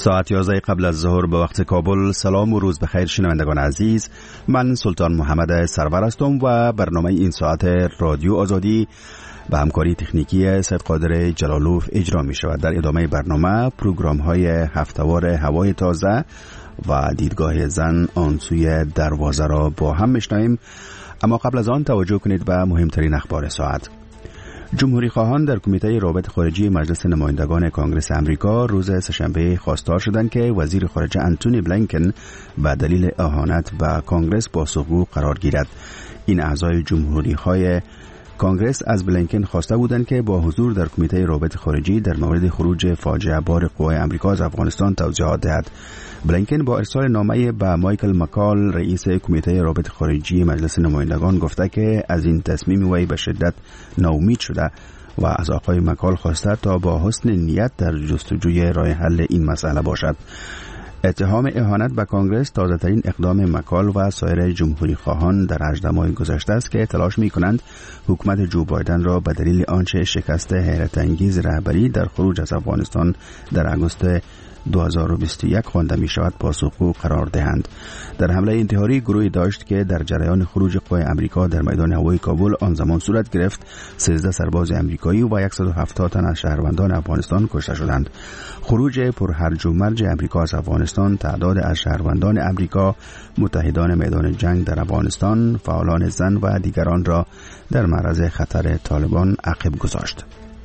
ساعت 11 قبل از ظهر به وقت کابل. سلام و روز بخیر شنوندگان عزیز، من سلطان محمد سرور هستم و برنامه این ساعت رادیو آزادی به همکاری تکنیکی سید قادر جلالوف اجرا می شود. در ادامه برنامه پروگرام های هفته‌وار هوای تازه و دیدگاه زن آن سوی دروازه را با هم میشنویم، اما قبل از آن توجه کنید به مهمترین اخبار ساعت. جمهوری خواهان در کمیته روابط خارجی مجلس نمایندگان کانگرس امریکا روز سه‌شنبه خواستار شدند که وزیر خارجه انتونی بلینکن به دلیل اهانت به کانگرس پاسخگو قرار گیرد. این اعضای جمهوری های کانگرس از بلینکن خواسته بودند که با حضور در کمیته روابط خارجی در مورد خروج فاجعه بار قوای امریکا از افغانستان توضیحات دهد. بلینکن با ارسال نامه به مایکل مکال رئیس کمیته روابط خارجی مجلس نمایندگان گفته که از این تصمیم وی به شدت ناامید شده و از آقای مکال خواسته تا با حسن نیت در جستجوی راه حل این مسئله باشد. اتهام اهانت به کانگرس تازه‌ترین اقدام مکال و سایر جمهوری خواهان در 18 ماه گذشته است که تلاش می‌کنند حکومت جو بایدن را به دلیل آنچه شکست حیرت انگیز رهبری در خروج از افغانستان در آگوست 2021 خوانده می شود پاسخگو قرار دهند. در حمله انتحاری گروهی داشت که در جریان خروج قوای امریکا در میدان هوایی کابل آن زمان صورت گرفت 13 سرباز امریکایی و 170 تن از شهروندان افغانستان کشته شدند. خروج پرهرج و مرج امریکا از افغانستان تعداد از شهروندان امریکا متحدان میدان جنگ در افغانستان، فعالان زن و دیگران را در معرض خطر طالبان عقب گذاشت.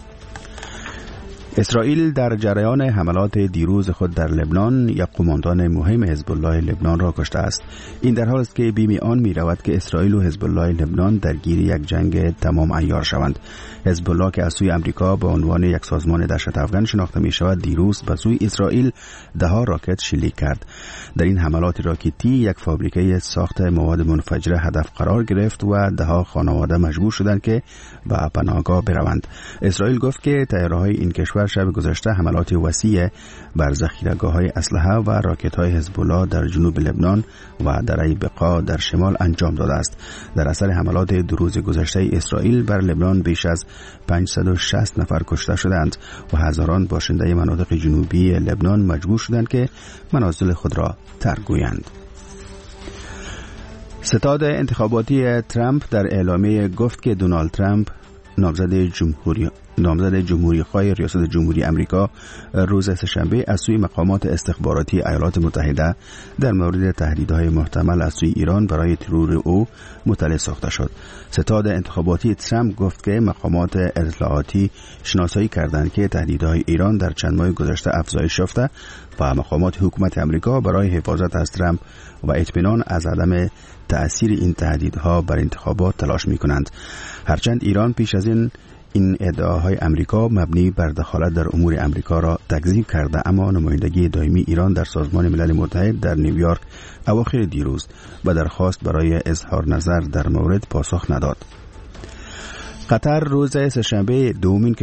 اسرائیل در جریان حملات دیروز خود در لبنان یک قماندان مهم حزب الله لبنان را کشته است. این در حالی است که بیم آن می رود که اسرائیل و حزب الله لبنان درگیر یک جنگ تمام عیار شوند. حزب الله که از سوی امریکا به عنوان یک سازمان دهشت افغان شناخته می شود دیروز به سوی اسرائیل 10 راکت شلیک کرد. در این حملات راکتی یک فابریکه ساخت مواد منفجره هدف قرار گرفت و 10 خانواده مجبور شدند که به پناهگاه بروند. اسرائیل گفت که طیاره‌های این کشور شب گذشته حملات وسیع بر ذخیره‌گاه‌های اسلحه و راکت‌های حزب الله در جنوب لبنان و دره بقا در شمال انجام داده است. در اثر حملات 2 روز گذشته اسرائیل بر لبنان بیش از 560 نفر کشته شدند و هزاران باشنده مناطق جنوبی لبنان مجبور شدند که منازل خود را ترک گویند. ستاد انتخاباتی ترامپ در اعلامیه گفت که دونالد ترامپ نامزد جمهوری‌خواه ریاست جمهوری امریکا روز سه‌شنبه از سوی مقامات استخباراتی ایالات متحده در مورد تهدیدهای محتمل از سوی ایران برای ترور او مطلع ساخته شد. ستاد انتخاباتی ترامپ گفت که مقامات اطلاعاتی شناسایی کردند که تهدیدهای ایران در چند ماه گذشته افزایش یافته و مقامات حکومت امریکا برای حفاظت از ترامپ و اطمینان از عدم تأثیر این تهدیدها بر انتخابات تلاش می‌کنند. هرچند ایران پیش از این ادعاهای امریکا مبنی بر دخالت در امور امریکا را تکذیب کرده، اما نمایندگی دائمی ایران در سازمان ملل متحد در نیویورک اواخر دیروز به درخواست برای اظهار نظر در مورد پاسخ نداد. قطر روز سه‌شنبه دومین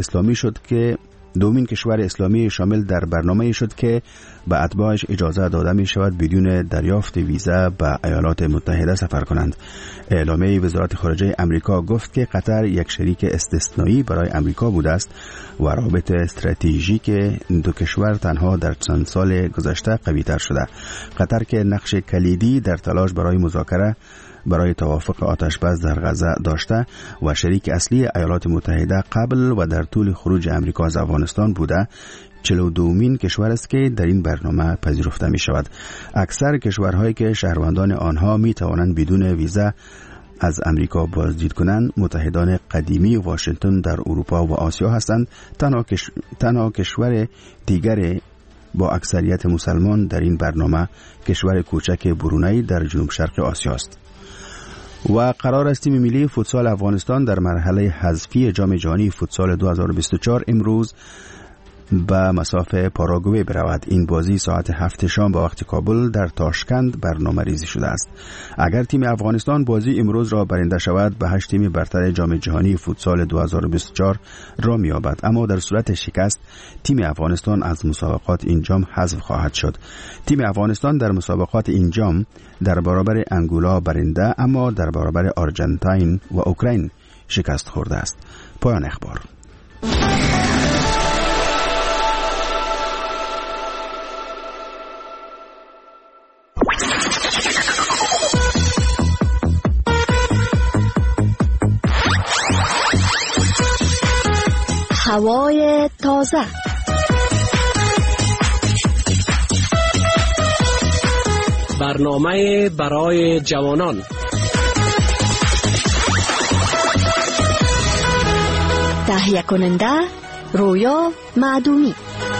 کشور اسلامی شامل در برنامه شد که به اتباعش اجازه داده می شود بدون دریافت ویزا به ایالات متحده سفر کنند. اعلامیه وزارت خارجه امریکا گفت که قطر یک شریک استثنایی برای امریکا بوده است و روابط استراتژیک دو کشور تنها در چند سال گذشته قوی‌تر شده. قطر که نقش کلیدی در تلاش برای مذاکره برای توافق آتشبس در غزه داشته و شریک اصلی ایالات متحده قبل و در طول خروج امریکا از افغانستان بوده، 42مین کشور است که در این برنامه پذیرفته می شود. اکثر کشورهایی که شهروندان آنها می توانند بدون ویزا از امریکا بازدید کنند متحدان قدیمی واشنگتن در اروپا و آسیا هستند. تنها کشور دیگر با اکثریت مسلمان در این برنامه کشور کوچک برونی در جنوب شرق آسیا است. و قرار است تیم ملی فوتسال افغانستان در مرحله حذفی جام جهانی فوتسال 2024 امروز به مسافه پاراگوئه برود. این بازی ساعت 7 شام به وقت کابل در تاشکند برنامه ریزی شده است. اگر تیم افغانستان بازی امروز را برنده شود به 8 تیم برتر جام جهانی فوتسال 2024 را می‌یابد، اما در صورت شکست تیم افغانستان از مسابقات این جام حذف خواهد شد. تیم افغانستان در مسابقات این جام در برابر انگولا برنده، اما در برابر آرژانتین و اوکراین شکست خورده است. پایان اخبار. هوای تازه. برنامه برای جوانان. تهیه کننده رویا معدومی.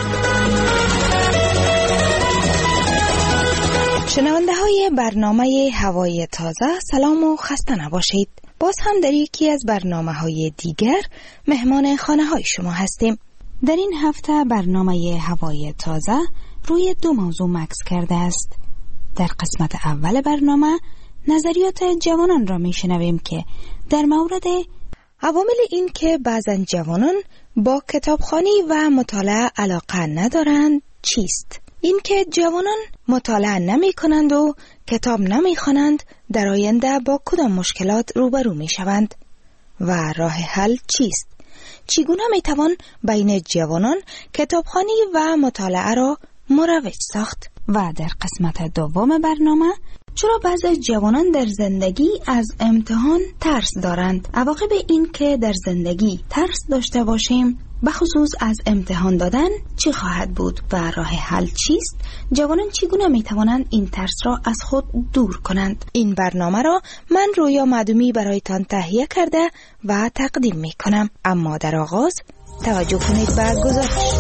شنونده های برنامه هوای تازه، سلام و خسته نباشید. باز هم در یکی از برنامه های دیگر مهمان خانه های شما هستیم. در این هفته برنامه هوای تازه روی دو موضوع مکس کرده است. در قسمت اول برنامه نظریات جوانان را میشنویم که در مورد عوامل این که بعضن جوانان با کتابخوانی و مطالعه علاقه ندارند چیست؟ این که جوانان مطالعه نمی کنند و کتاب نمی خوانند در آینده با کدام مشکلات روبرو می شوند و راه حل چیست؟ چگونه می توان بین جوانان کتابخوانی و مطالعه را مروج ساخت؟ و در قسمت دوم برنامه چرا بعضی جوانان در زندگی از امتحان ترس دارند؟ عواقب این که در زندگی ترس داشته باشیم بخصوص از امتحان دادن چی خواهد بود و راه حل چیست؟ جوانان چگونه می توانند این ترس را از خود دور کنند؟ این برنامه را من رویا معدومی برایتان تهیه کرده و تقدیم می کنم. اما در آغاز توجه کنید به گزارش.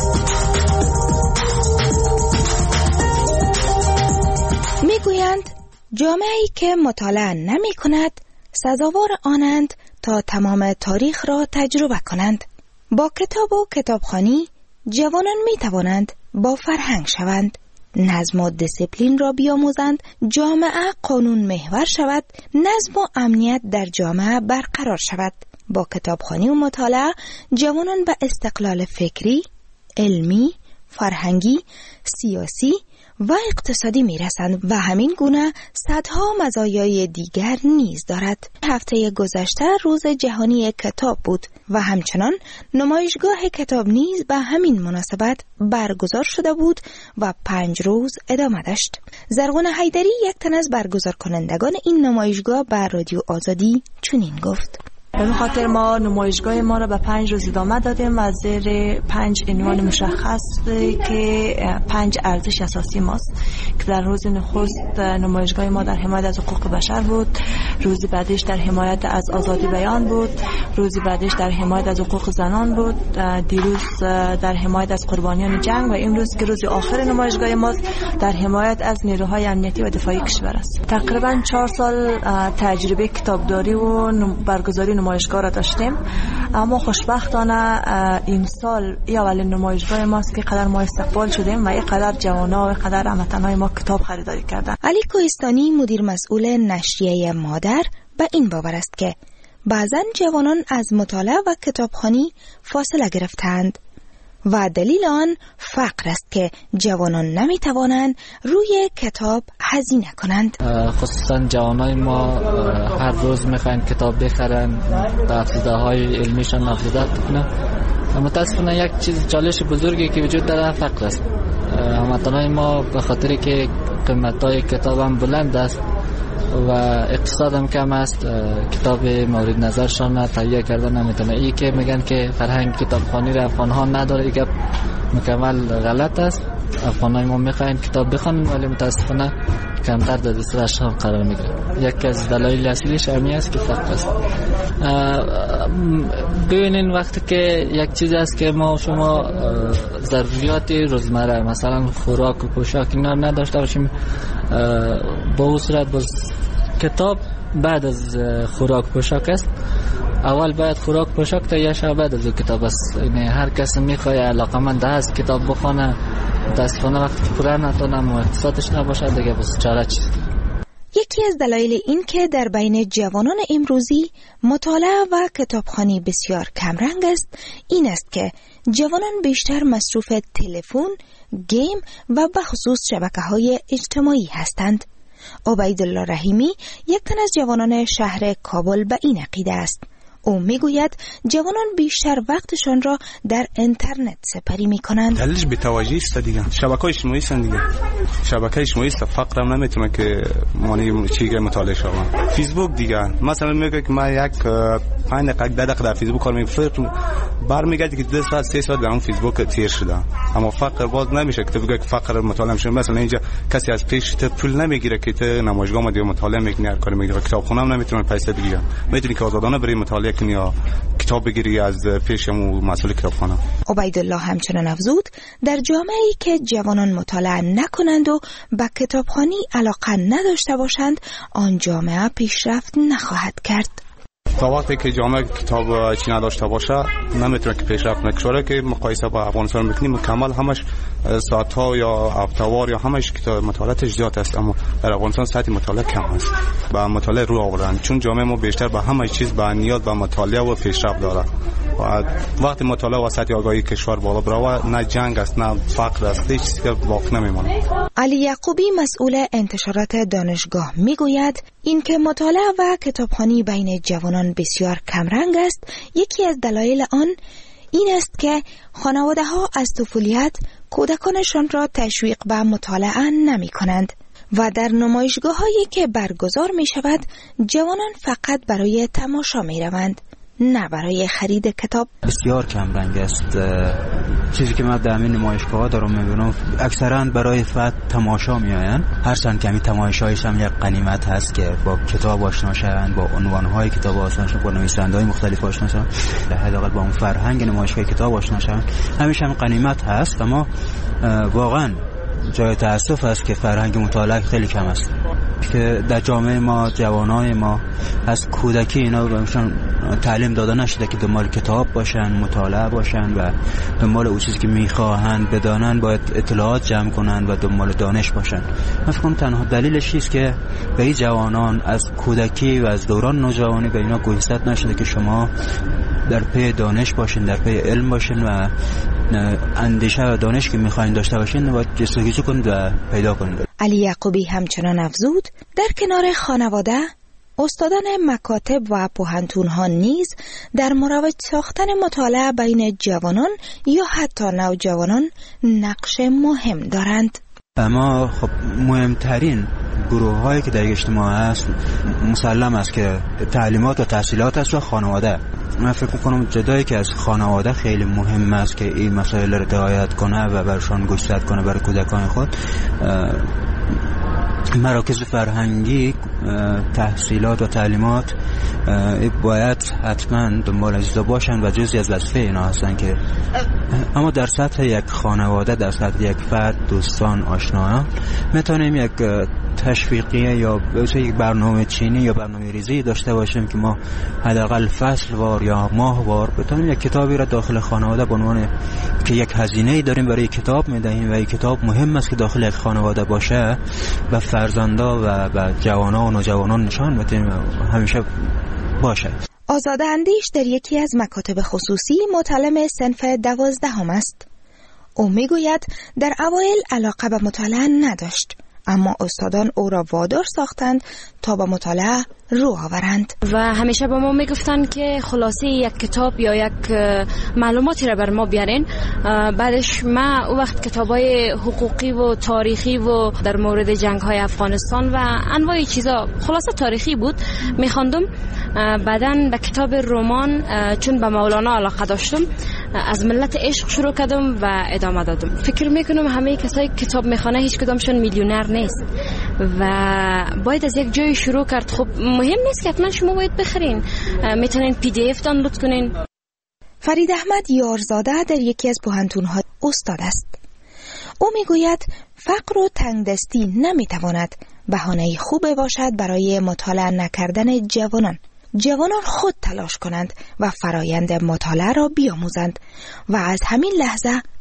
میگویند جامعه‌ای که مطالعه نمی کند سزاوار آنند تا تمام تاریخ را تجربه کنند. با کتاب و کتابخوانی جوانان می توانند با فرهنگ شوند، نظم و دیسیپلین را بیاموزند، جامعه قانون محور شود، نظم و امنیت در جامعه برقرار شود. با کتابخوانی و مطالعه جوانان به استقلال فکری، علمی، فرهنگی، سیاسی و اقتصادی میرسند و همین گونه صدها مزایای دیگر نیز دارد. هفته گذشته روز جهانی کتاب بود و همچنان نمایشگاه کتاب نیز به همین مناسبت برگزار شده بود و 5 روز ادامه داشت. زرغون حیدری یک تن از برگزار کنندگان این نمایشگاه به رادیو آزادی چنین گفت: به خاطر ما نمایشگاه ما را به 5 روز ادامه دادیم و زیر 5 عنوان مشخص که 5 ارزش اساسی ماست که در روز نخست نمایشگاه ما در حمایت از حقوق بشر بود، روز بعدش در حمایت از آزادی بیان بود، روز بعدش در حمایت از حقوق زنان بود، دیروز در حمایت از قربانیان جنگ و امروز که روز آخر نمایشگاه ماست در حمایت از نیروهای امنیتی و دفاعی کشور است. تقریبا 4 سال تجربه کتابداری و برگزاری نمایشگاه را داشتیم، اما خوشبختانه این سال اولین نمایشگاه ماست که قدر ما استقبال شدیم و اینقدر جوانا و اینقدر هموطنان ما کتاب خریداری کردن. علی کوهستانی مدیر مسئول نشریه مادر به این باور است که بعضن جوانان از مطالعه و کتابخوانی فاصله گرفتند و دلیل آن فقر است که جوانان نمیتوانند روی کتاب هزینه کنند. خصوصا جوانای ما هر روز میخواین کتاب بخرن، افزوده های علمیشان افزوده کنن. متاسفانه یک چیز چالش بزرگی که وجود داره فقر است. هموطنان ما به خاطر که قیمت های کتاب هم بلند است و اقتصاد هم کم است، کتاب مورد نظرشان تهیه کردن نمیتونه. این که میگن که فرهنگ کتابخوانی را افغان ها نداره، این مکمل غلط است. افغانای ما میخواین کتاب بخونن ولی متاسفانه کمتر در دسترس هم قرار میگیره. یکی از دلایل اصلیش همین است که فقر است. ببینین وقتی که یک چیز است که ما شما ضروریات روزمره مثلا خوراک و پوشاک اینا نداشته باشیم، با اون صورت باز کتاب بعد از خوراک پوشاک است. اول باید خوراک پوشاک تا یا شب بعد از کتاب است. یعنی هر کس میخواد علاقمند است کتاب بخونه، متاسفانه وقتی که پوره نتونم و اقتصادش نباشه دیگه بس چاره چیست. یکی از دلایل این که در بین جوانان امروزی مطالعه و کتابخوانی بسیار کمرنگ است این است که جوانان بیشتر مصروف تلفن، گیم و بخصوص شبکه‌های اجتماعی هستند. عبیدالله رحیمی یک تن از جوانان شهر کابل به این عقیده است. او میگوید جوانان بیشتر وقتشان را در اینترنت سپری میکنند. دلیلش بی‌توجهی است دیگه. شبکه‌های اجتماعی است دیگه. شبکه اجتماعی است، فقر هم نمیتونه که معنی چیزی مطالعه شوم. فیسبوک دیگه مثلا میگه که ما یک 5 دقیقه 10 دقیقه در فیسبوک کار می‌کنم، برمیگردی که 2 ساعت 3 ساعت در اون فیسبوک تیر شده. اما فقر باز نمیشه که تو بگی که فقر مطالعه میشه. مثلا اینجا کسی از پیش تو پول نمیگیره که تو نمایشگاه ما دیگه مطالعه میکنی، هر کاری میگیره. کتابخونه هم نمیتونه پیسه بگیره. میتونی که آزادانه بری مطالعه کنی یا کتاب بگیری از پیشمون مسئول کتابخانه. عبیدالله همچنان افزود در جامعه‌ای که جوانان مطالعه نکنند و به کتابخوانی علاقه نداشته باشند، آن جامعه پیشرفت نخواهد کرد. تا وقتی که جامعه کتاب چی نداشته باشه نمیتونه که پیشرفت نکنه. که مقایسه با افغانستان میکنیم مکمل همش ساعت‌ها یا هفته‌وار یا همش کتاب مطالعاتش زیاد است، اما در افغانستان سطح مطالعه کم است. با مطالعه رو آوردن چون جامعه ما بیشتر به همه چیز به نیاز به مطالعه و پیشرفت داره. و وقتی مطالعه و سطح آگاهی کشور بالا بره، نه جنگ است نه فقر است، هیچ چیزی باقی نمیمونه. علی یعقوبی مسئول انتشارات دانشگاه میگوید اینکه مطالعه و کتابخوانی بین جوانان بسیار کمرنگ است، یکی از دلایل آن این است که خانواده‌ها از طفولیت کودکانشان را تشویق به مطالعه نمی کنند و در نمایشگاه‌هایی که برگزار می شود جوانان فقط برای تماشا می روند، نه برای خرید کتاب. بسیار کم رنگ است. چیزی که من در همین نمایشگاه‌ها دارم می‌بینم اکثرا برای فقط تماشا میآیند. هرچند که همین تماشایش هم یک غنیمت هست که با کتاب آشنا شوند، با عنوان‌های کتاب آشنا شوند، با نویسنده‌های مختلف آشنا شوند، حداقل با اون فرهنگ نمایشگاه کتاب آشنا شوند. همیشه هم غنیمت هست، اما واقعا جای تأسف است که فرهنگ مطالعه خیلی کم است. که در جامعه ما جوانای ما از کودکی اینا بهشون تعلیم داده نشده که دنبال کتاب باشن، مطالعه باشن و دنبال اون چیزی که میخواهند بدانن باید اطلاعات جمع کنن و دنبال دانش باشن. من فکر کنم تنها دلیلش است که به این جوانان از کودکی و از دوران نوجوانی به اینا گوشزد نشده که شما در پی دانش باشین، در پی علم باشین و اندیشه و دانش که میخواین داشته باشین و جستجو کنید و پیدا کنید. علی یعقوبی همچنان افزود در کنار خانواده استادان مکاتب و پوهنتون‌ها نیز در مروج ساختن مطالعه بین جوانان یا حتی نوجوانان نقش مهم دارند. اما خب مهمترین گروه هایی که در اجتماع هست مسلم است که تعلیمات و تحصیلات است و خانواده. من فکر میکنم جدایی که از خانواده خیلی مهم است که این مسائل را رعایت کنه و برشان گوشزد کنه برای کودکان خود. مراکز فرهنگی تحصیلات و تعلیمات باید حتما دنبال اجزا باشن و جزئی از وظیفه اینا هستن که اما در سطح یک خانواده، در سطح یک فرد، دوستان، آشنایان میتونیم یک تشویقیه یا یک برنامه چینی یا برنامه ریزی داشته باشیم که ما حداقل فصل وار یا ماه وار بتونیم یک کتابی را داخل خانواده به عنوان که یک هزینه‌ای داریم برای کتاب میدهیم و این کتاب مهم است که داخل یک خانواده باشه و فرزندا و جوانان و نوجوانان نشان بدیم همیشه باشه. آزاده اندیش در یکی از مکاتب خصوصی متعلم صنف 12 است. او میگوید در اوایل علاقه به مطالعه نداشت، اما استادان او را وادار ساختند تا به مطالعه رو آورند و همیشه به ما میگفتن که خلاصه یک کتاب یا یک معلوماتی را بر ما بیارین. بعدش ما او وقت کتابای حقوقی و تاریخی و در مورد جنگ‌های افغانستان و انواع چیزا خلاصه تاریخی بود میخواندم. بعداً به کتاب رمان چون به مولانا علاقه داشتم از ملت عشق شروع کردم و ادامه دادم. فکر میکنم همه کسایی کتاب میخونه هیچ کدامشون میلیونر نیست و باید از یک جای شروع کرد. خب مهم نیست که حتما شما باید بخرین، میتونین PDF دانلود کنین. فرید احمد یارزاده در یکی از پوهنتون‌ها استاد است. او میگوید فقر و تنگدستی نمیتواند بهانه خوبی باشد برای مطالعه نکردن جوانان. جوانان خود تلاش کنند و فرایند مطالعه را بیاموزند و از همین لحظه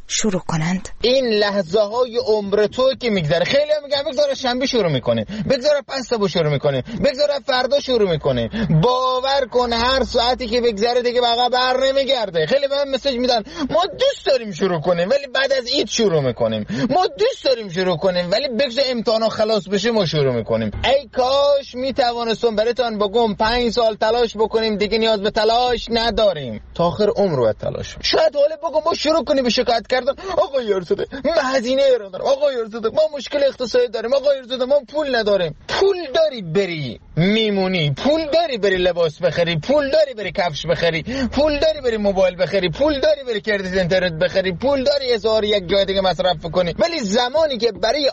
شروع کنند. این لحظه های عمر تو که میگذره، خیلی هم میگن بگذاره شنبه شروع میکنیم، بگذاره پس صبح شروع میکنیم، بگذاره فردا شروع میکنیم. باور کن هر ساعتی که بگذره دیگه بقا بر نمیگرده. خیلی به من مسیج میدن ما دوست داریم شروع کنیم ولی بعد از عید شروع میکنیم، ما دوست داریم شروع کنیم ولی بگذار امتحانا خلاص بشه ما شروع میکنیم. ای کاش میتوانستم براتون بگم 5 سال تلاش بکنیم دیگه نیاز به تلاش نداریم، تا آخر عمر رو تلاش. شاید حالا بگم ما شروع کنیم به شکایت کردن، آقا یارزاده من هزینه رو دارم، آقا یارزاده ما مشکل اقتصادی داریم، آقا یارزاده ما پول نداریم. پول داری بری میمونی، پول داری بری لباس بخری، پول داری بری کفش بخری، پول داری بری موبایل بخری، پول داری بری کردیت اینترنت بخری، پول داری 1000 یک جای دیگه مصرف کنی. ولی زمانی که برای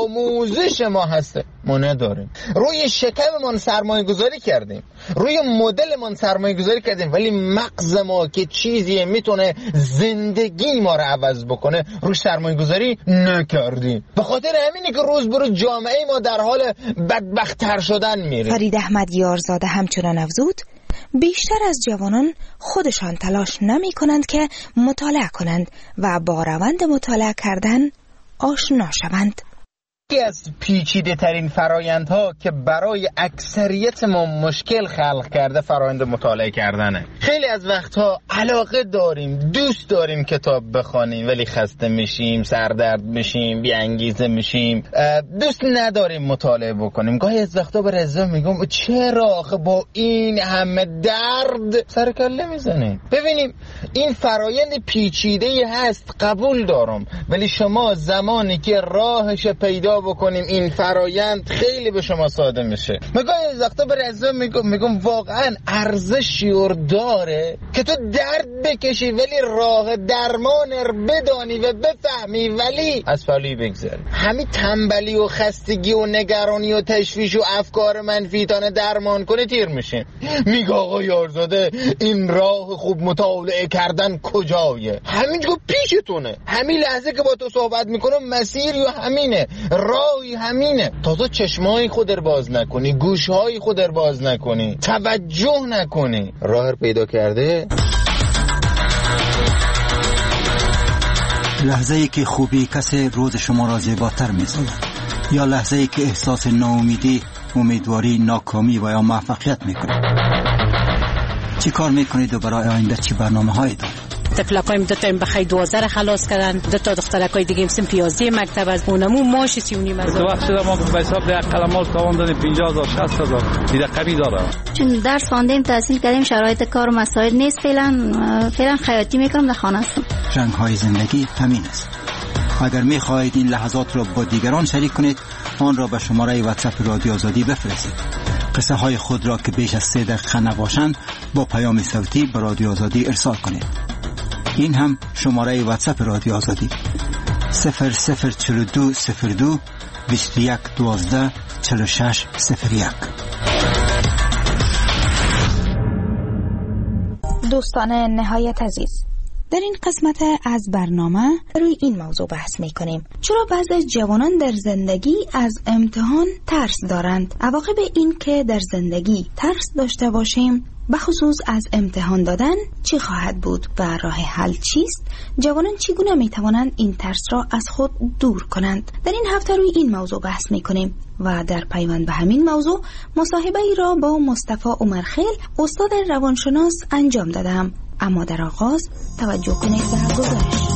آموزش ما هسته ما نداریم. روی شکممون سرمایه گذاری کردیم، روی مدلمون سرمایه گذاری کردیم، ولی مغز ما که چیزی میتونه زندگی ما رو عوض بکنه روی سرمایه گذاری نکردیم. به خاطر همینه که روز به روز جامعه ما در حال بدبخت‌تر شدن میره. فرید احمد یارزاده همچنان افزود بیشتر از جوانان خودشان تلاش نمی کنند که مطالعه کنند و با روند مطالعه کردن آشنا شوند. یکی از پیچیده ترین فرایندها که برای اکثریت ما مشکل خلق کرده فرایند مطالعه کردنه. خیلی از وقتها علاقه داریم، دوست داریم کتاب بخونیم ولی خسته میشیم، سردرد میشیم، بی انگیزه میشیم، دوست نداریم مطالعه بکنیم. گاهی از وقتا به رضا میگم چرا آخه با این همه درد سر کله میزنیم. ببینیم این فرایند پیچیده هست، قبول دارم، ولی شما زمانی که راهش پیدا بکنیم این فرایند خیلی به شما ساده میشه. میگم از وقتا به رضا میگم واقعا ارزشی داره که تو درد بکشی ولی راه درمان بدانی و بفهمی ولی از پلوی بگذاری. همین تنبلی و خستگی و نگرانی و تشویش و افکار منفی تانه درمان کنه تیر میشین. میگه آقا یارزاده این راه خوب مطالعه کردن کجایه؟ همینجا پیشتونه، همین لحظه که با تو صحبت میکنم مسیر یا همینه، راهی همینه. تازه چشمای خود رو باز نکنی، گوشهای خود رو باز نکنی، توجه نکنی، راه رو پیدا کرده. لحظه ای که خوبی کسی روز شما را زیباتر می‌سازد، یا لحظه ای که احساس ناامیدی، امیدواری، ناکامی و یا موفقیت میکنید. چی کار میکنید و برای آینده چی برنامه‌هایی دارید؟ طفلکایم 2 تا بخای 12 خلاص کردن، 2 تا دخترکای دیگه هم سن 11 مکتب از اونمو ماش 39 هزار. تو وقت ما به حساب ده قلماس تاوان دادیم 50000 60000 دیگه قوی داره. چون درس خواندیم تحصیل کردیم شرایط کار و مسائل نیست، فعلا خیاطی میکنم در خانه هستم. جنگ‌های زندگی همین است. اگر می‌خواهید این لحظات را با دیگران شریک کنید آن را به شماره واتساپ رادیو آزادی بفرستید. قصه های خود را که بیش از 3 دقیقه نباشند با پیام صوتی به رادیو آزادی ارسال کنید. این هم شماره واتساپ رادیو آزادی 0042 02 21 12 46 01. دوستان نهایت عزیز، در این قسمت از برنامه روی این موضوع بحث می-کنیم. چرا بعضی از جوانان در زندگی از امتحان ترس دارند؟ عواقب این که در زندگی ترس داشته باشیم بخصوص از امتحان دادن چی خواهد بود و راه حل چیست؟ جوانان چگونه می توانند این ترس را از خود دور کنند؟ در این هفته روی این موضوع بحث می کنیم و در پیوند به همین موضوع مصاحبه ای را با مصطفی عمرخیل استاد روانشناس انجام دادم. اما در آغاز توجه کنید به گزارش.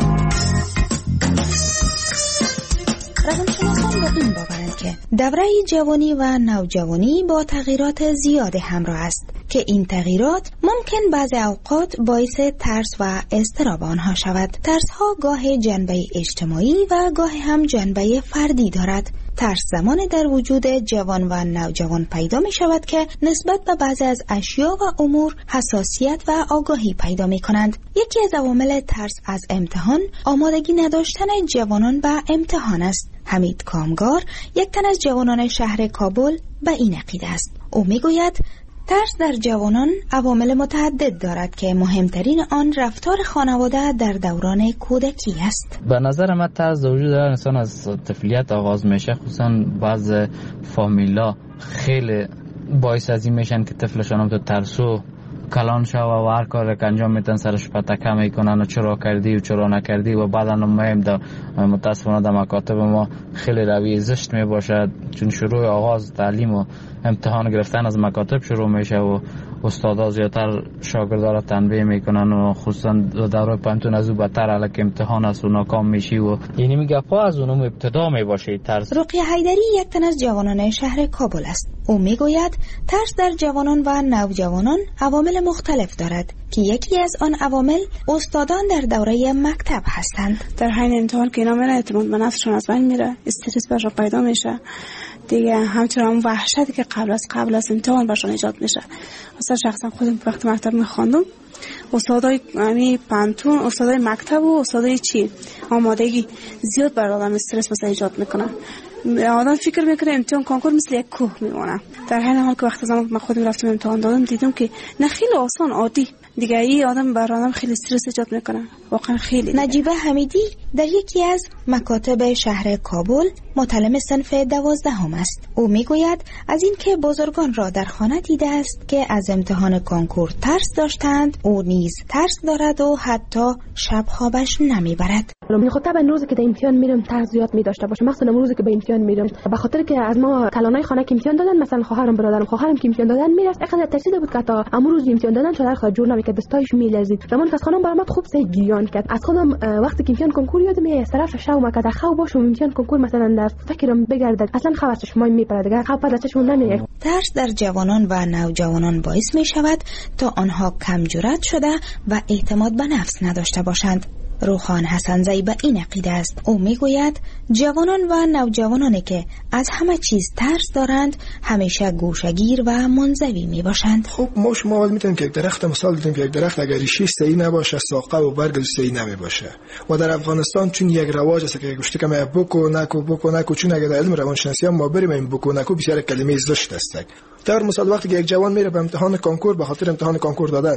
روانشناسان با این باورند که دوره جوانی و نوجوانی با تغییرات زیاد همراه است که این تغییرات ممکن بعضی اوقات باعث ترس و اضطراب آنها شود. ترس ها گاه جنبه اجتماعی و گاه هم جنبه فردی دارد. ترس زمان در وجود جوان و نوجوان پیدا می شود که نسبت به بعضی از اشیا و امور حساسیت و آگاهی پیدا می کنند. یکی از عوامل ترس از امتحان آمادگی نداشتن جوانان به امتحان است. حمید کامگار، یک تن از جوانان شهر کابل، به این عقیده است. او می گوید ترس در جوانان عوامل متعدد دارد که مهمترین آن رفتار خانواده در دوران کودکی است. به نظر من ترس در وجود انسان از طفولیت آغاز میشه، خصوصا بعض فامیلا خیلی باعث از این میشن که طفلشان هم تو ترسو کلان شو و هر کار که انجام میتن سرش پتکه میکنن و چرا کردی و چرا نکردی و بعدا مهم در متاسفانه در مکاتب ما خیلی روی زشت میباشد، چون شروع آغاز تعلیم و امتحان گرفتن از مکاتب شروع میشه و استادا زیادتر شاگردا را تنبیه میکنن و خصوصا دوره پانتون از او بدتر الک امتحان است و ناکام میشی و یعنی میگه پا از اونم ابتدا میباشه ترس. رقیه حیدری یک تن از جوانان شهر کابل است. او میگوید ترس در جوانان و نوجوانان عوامل مختلف دارد که یکی از آن عوامل استادان در دوره مکتب هستند. در حین امتحان که اینا میرن اعتماد به نفسشون از بین میره، استرس برشون پیدا میشه دیگه، همچنین اون وحشتی که قبل از امتحان برشون ایجاد میشه. مثلا شخصا خودم وقتی مکتب میخواندم استادای پانتون، استادای مکتب و استادای آمادگی زیاد بر آدم استرس مثلا ایجاد میکنن. آدم فکر میکنه امتحان کنکور مثل یک کوه میمونه، در حین حال که وقتی من خودم رفتم امتحان دادم دیدم که نه، خیلی آسان عادی دیگه. این آدم بر آدم خیلی استرس ایجاد میکنه واقعا خیلی. نجیبه حمیدی در یکی از مکاتب شهر کابل متعلم صنف 12 است. او میگوید از این که بزرگان را در خانه دیده است که از امتحان کنکور ترس داشتند، او نیز ترس دارد و حتی شب خوابش نمیبرد. میخوام این روزی که در امتحان میرم ترس زیاد میداشته باشه، مثلا روزی که به امتحان میرم به خاطر که از ما کلانای خانه که امتحان دادن، مثلا خواهرم برادرم خواهرم که امتحان دادن میرفت، اینقدر ترسیده بود که تا امروز امتحان دادن شده خود جور نمیکرد، دستایش میلرزید. زمانی که از خانم برآمد خوب سه گریان کرد. از خودم وقتی که امتحان کنکور یادم میاد طرف شو ما که خواب باشم امتحان کنکور مثلا در فکرم بگردد اصلا خواب چشمای میپره دیگه، خواب پر چشم نمیاد. ترس در جوانان و نوجوانان باعث می شود تا آنها کم جرأت شده و اعتماد به نفس نداشته باشند. روخان حسنزی به این عقیده است. او میگوید جوانان و نوجوانانی که از همه چیز ترس دارند همیشه گوشه‌گیر و منزوی میباشند. خب ما شما میتونیم که یک درخت مثال بزنیم که یک درخت اگر ریشه صحیح نباشه ساقه و برگ صحیح نمیباشه. و در افغانستان چون یک رواج است که گوشت کم بوکو نکو چون اگر در علم روانشناسی ما بریم این بوکو نکو بسیار کلمه زشت است. در مثال وقتی که یک جوان میره به امتحان کنکور به خاطر امتحان کنکور دادن،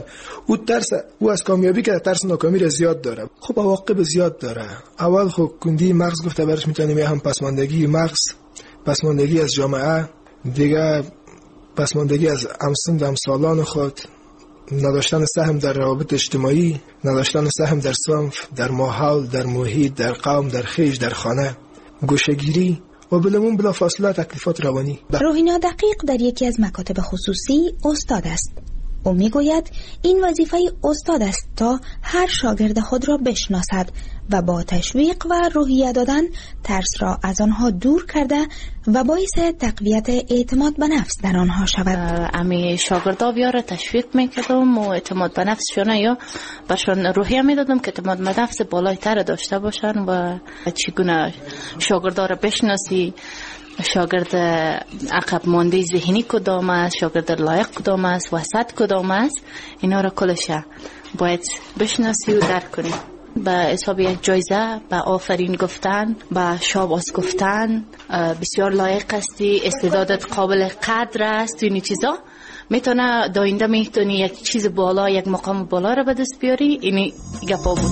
او از کامیابی که ترس ناکامی را زیاد داره. خب عواقب زیاد داره. اول خب کندی مغز گفته برش میتونیم هم پسماندگی مغز، پسماندگی از جامعه، دیگه پسماندگی از همسالان خود، نداشتن سهم در روابط اجتماعی، نداشتن سهم در صنف، در ماحول، در محیط، در قوم، در خیش، در خانه، گوشه‌گیری و بلمون بلا فاصله تکلیفات روانی. روحینا دقیق در یکی از مکاتب خصوصی استاد است. او میگوید این وظیفه استاد است تا هر شاگرد خود را بشناسد و با تشویق و روحیه دادن ترس را از آنها دور کرده و باعث تقویت اعتماد به نفس در آنها شود. امی شاگردا بیاره تشویق میکردم و اعتماد به نفسشون یا برشون روحیه میدادم که اعتماد به نفس بالایتر داشته باشن و چگونه شاگردا را بشناسی، شاگرد عقب مانده ذهنی کدام است، شاگرد لایق کدام است، وسط کدام است، اینا را کلش باید بشناسی و درک کنی. به حساب یک جایزه، به آفرین گفتن، به شاباس گفتن، بسیار لایق هستی، استعدادت قابل قدر است، اینی چیزا میتونه داینده میتونی یک چیز بالا، یک مقام بالا را به دست بیاری. اینی گپا بود.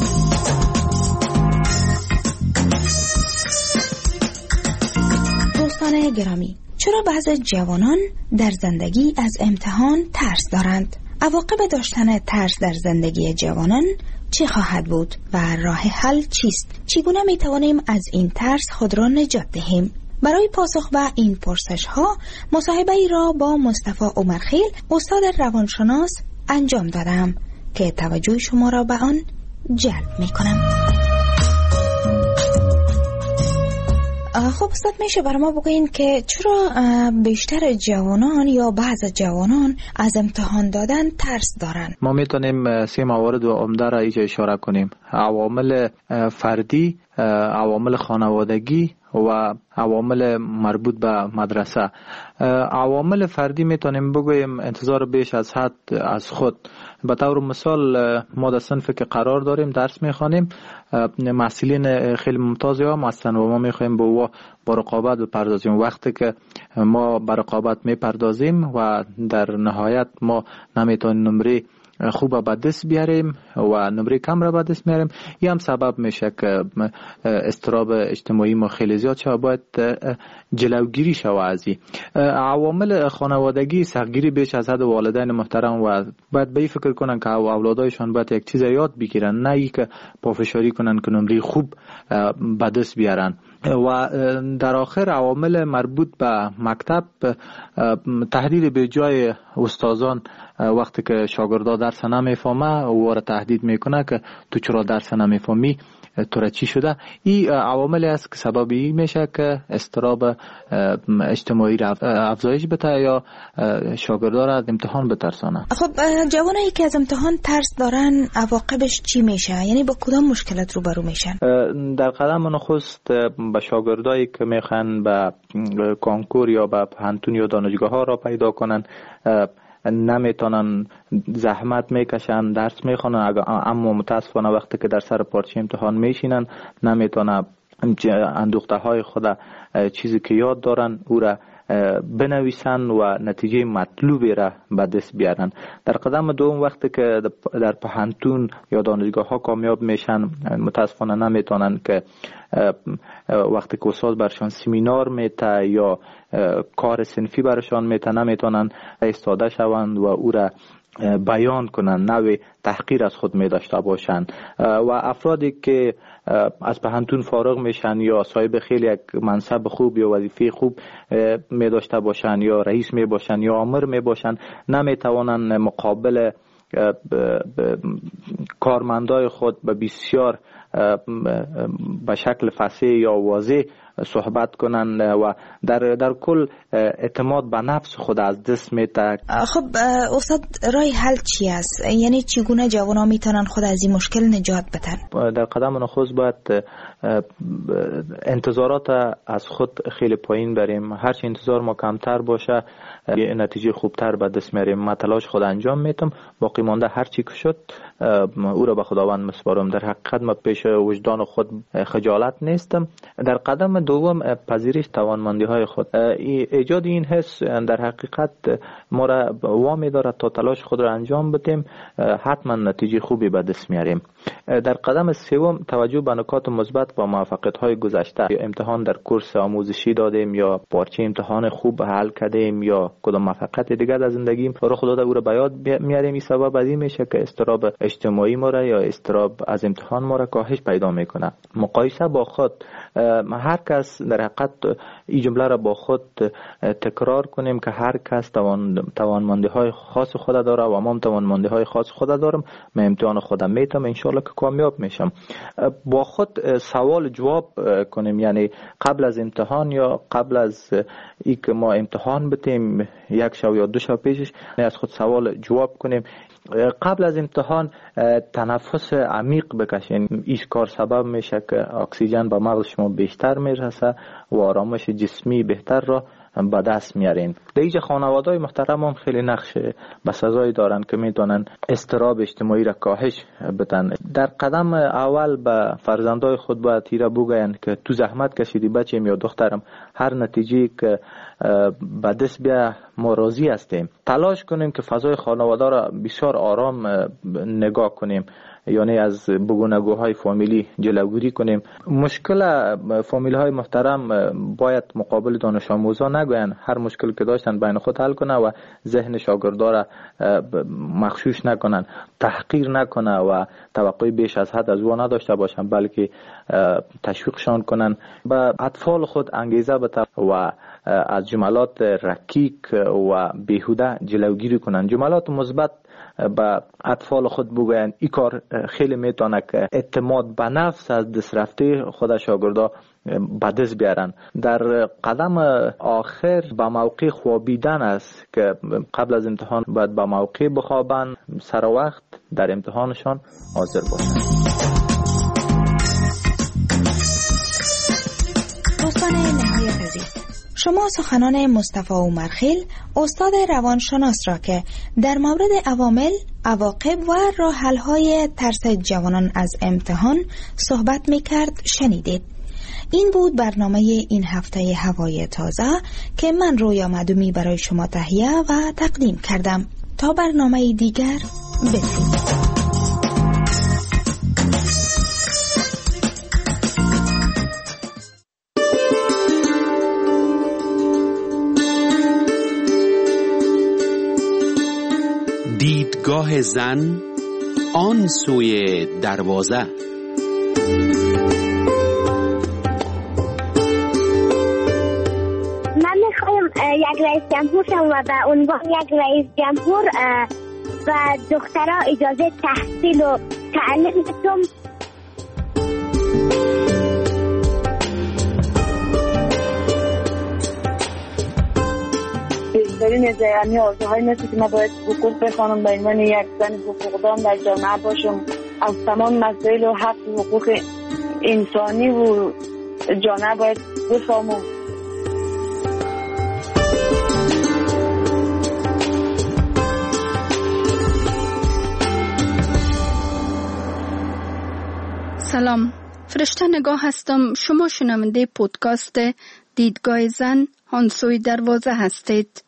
دوستان گرامی، چرا بعضی جوانان در زندگی از امتحان ترس دارند؟ عواقب داشتن ترس در زندگی جوانان چه خواهد بود و راه حل چیست؟ چگونه می توانیم از این ترس خود را نجات دهیم؟ برای پاسخ به این پرسش ها مصاحبه ای را با مصطفی عمرخیل استاد روانشناس انجام دادم که توجه شما را به آن جلب می کنم. خب استاد، میشه برای ما بگوین که چرا بیشتر جوانان یا بعض جوانان از امتحان دادن ترس دارن؟ ما میتونیم 3 موارد عمده را اینجا اشاره کنیم: عوامل فردی، عوامل خانوادگی و عوامل مربوط به مدرسه. عوامل فردی میتونیم بگویم انتظار بیش از حد از خود. به طور مثال ما در صنفی که قرار داریم درس میخوانیم، محصلین خیلی ممتازی هم هستن و ما میخوایم با رقابت بپردازیم. وقتی که ما با رقابت میپردازیم و در نهایت ما نمیتونیم نمره خوب به دست بیاریم و نمره کم را به دست میاریم. این هم سبب میشه که اضطراب اجتماعی ما خیلی زیاد شد. باید جلوگیری شود از این عوامل خانوادگی. سختگیری بیش از حد والدین محترم و باید به این فکر کنن که اولادایشان باید یک چیز یاد بگیرن، نه ای که پافشاری کنن که نمره خوب به دست بیارن. و در آخر عوامل مربوط به مکتب، تهدید به جای استادان وقتی که شاگردا درس نمیفهمه و را تهدید میکنه که تو چرا درس نمیفهمی، تو را چی شده. این عواملی است که سببی میشه که اضطراب اجتماعی را افزایش بده یا شاگردا را از امتحان بترسانه. خب جوانایی که از امتحان ترس دارن عواقبش چی میشه؟ یعنی با کدام مشکلات روبرو میشن؟ در قدم نخست به شاگردایی که میخوان به کنکور یا به پانتون یا دانشگاه ها را پیدا کنن، نمیتونن، زحمت میکشن، درس میخونن، اما متاسفانه وقتی که در سر پارچه امتحان میشینن نمیتونن اندوخته های خود چیزی که یاد دارن او را بنویسن و نتیجه مطلوبی را به دست بیارن. در قدم دوم وقتی که در پانتون یا دانشگاه ها کامیاب میشن، متاسفانه نمیتونن که وقتی که استاد برشان سمینار میته یا کار صنفی برشان میته نمیتونن ایستاده شوند و او را بیان کنن، نوع تحقیر از خود می داشته باشند. و افرادی که از پانتون فارغ میشن یا صاحب خیلی یک منصب خوب یا وظیفه خوب می داشته باشند یا رئیس می باشند یا آمر می باشند، نمی توانند مقابل کارمندای خود به بسیار به شکل فصیح یا واضح صحبت کنند و در کل اعتماد به نفس خود از دست میده. خب استاد راه حل چی است؟ یعنی چگونه جوانان میتونن خود از این مشکل نجات بدن؟ در قدم نخست باید انتظارات از خود خیلی پایین بریم. هرچی انتظار ما کمتر باشه یه نتیجه خوبتر به دست میاریم. من تلاش خود انجام میتم، باقی مانده هرچی که شد او را به خداوند مسپارم. در حقیقت ما پیش وجدان خود خجالت نیستم. در قدم دوم پذیرش توانمندی های خود. ایجاد این حس در حقیقت ما را وامی دارد تا تلاش خود را انجام بدیم، حتما نتیجه خوبی به دست میاریم. در قدم سوم توجه به نکات مثبت و موفقیت های گذشته. امتحان در کورس آموزشی دادیم یا پارچه امتحان خوب حل کردیم یا کدام موفقیت دیگر در زندگیم رخ داده او را به یاد میاریم. این سبب از این میشه که اضطراب اجتماعی ما را یا اضطراب از امتحان ما را کاهش پیدا میکنه. مقایسه با خود، هر کس در حقیقت این جمله را با خود تکرار کنیم که هر کس توانمندی های خاص خود داره و من توانمندی های خاص خود دارم. من امتحان خودم میتم، انشالله که کامیاب میشم. با خود سوال جواب کنیم، یعنی قبل از امتحان یا قبل از ای که ما امتحان بتیم یک شب یا دو شب پیشش از خود سوال جواب کنیم. قبل از امتحان تنفس عمیق بکشین. این کار سبب میشه که اکسیژن به مغز شما بیشتر میرسه و آرامش جسمی بهتر را به دست میارین. دیگه خانواده‌های محترم هم خیلی نقش بسزایی دارن که میتونن اضطراب اجتماعی را کاهش بدن. در قدم اول به فرزندای خود باید تیره بگوین که تو زحمت کشیدی بچه‌م یا دخترم، هر نتیجه که به دست بیا ما راضی هستیم. تلاش کنیم که فضای خانواده را بسیار آرام نگاه کنیم، یعنی از بگونگوهای فامیلی جلوگیری کنیم. مشکل فامیل های محترم باید مقابل دانش آموزان نگوین، هر مشکل که داشتن بین خود حل کنه و ذهن شاگردا را مغشوش نکنن، تحقیر نکنه و توقع بیش از حد از او نداشته باشن، بلکه تشویقشان کنن. به اطفال خود انگیزه بده و از جملات رکیک و بیهوده جلوگیری کنن. جملات مثبت به اطفال خود بگوین. این کار خیلی میتونه که اعتماد به نفس از دست رفته خود شاگردا به دست بیارن. در قدم آخر به موقع خوابیدن است که قبل از امتحان باید به موقع بخوابن، سر وقت در امتحانشان حاضر باشن. دوستان نهایت عزیز، شما سخنان مصطفی عمرخیل استاد روانشناس را که در مورد عوامل، عواقب و راه حل‌های ترس جوانان از امتحان صحبت می‌کرد شنیدید. این بود برنامه این هفته هوای تازه که من رویا معدومی برای شما تهیه و تقدیم کردم. تا برنامه دیگر بدهید. دیدگاه زن آن سوی دروازه. من میخوایم یک رئیس جمهور شم و به عنوان یک رئیس جمهور و دخترها اجازه تحصیل و تعلیم بدم. بیشترین از یعنی آرزوهای مثل که ما باید حقوق بخوانم به عنوان یک زن حقوقدان در جامعه باشم، از تمام مسائل و حق و حقوق انسانی و جامعه باید بفهمم. سلام، فرشته نگاه هستم. شما شنونده پودکاست دیدگاه زن آن سوی دروازه هستید.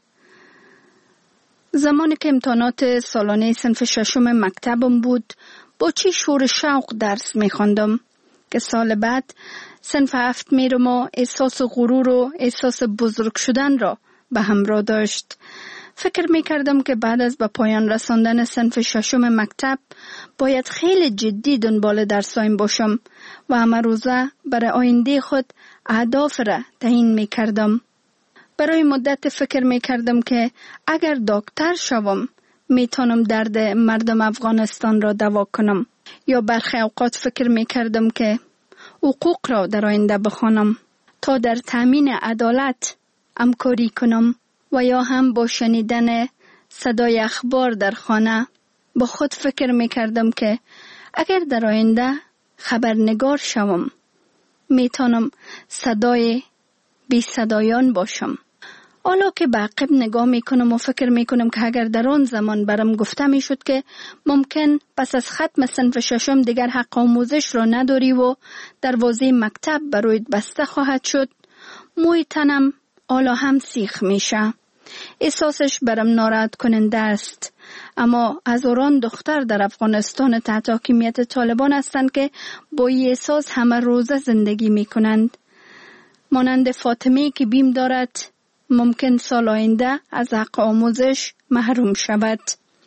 زمانی که امتحانات سالانه صنف ششم مکتبم بود، با چی شور شوق درس می‌خواندم که سال بعد صنف 7 میرم و احساس غرور و احساس بزرگ شدن را به همراه داشت. فکر می‌کردم که بعد از به پایان رساندن صنف ششم مکتب باید خیلی جدی دنبال درسایم باشم و همه روزه برای آینده خود اهداف را تعیین می‌کردم. برای مدت فکر می‌کردم که اگر دکتر شوم میتونم درد مردم افغانستان را دوا کنم، یا برخی اوقات فکر می‌کردم که حقوق را در آینده بخوانم تا در تامین عدالت همکاری کنم، و یا هم با شنیدن صدای اخبار در خانه با خود فکر می‌کردم که اگر در آینده خبرنگار شوم میتونم صدای بی صدایان باشم. حالا که به عقب نگاه میکنم و فکر میکنم که اگر در آن زمان برام گفته میشد که ممکن پس از ختم صنف ششم دیگر حق آموزش را نداری و دروازه مکتب برایت بسته خواهد شد، موی تنم حالا هم سیخ میشه. احساسش برام ناراحت کننده است. اما هزاران دختر در افغانستان تحت حاکمیت طالبان هستند که با این احساس همه روزه زندگی میکنند. مانند فاطمه که بیم دارد ممکن سال آینده از حق آموزش محروم شود.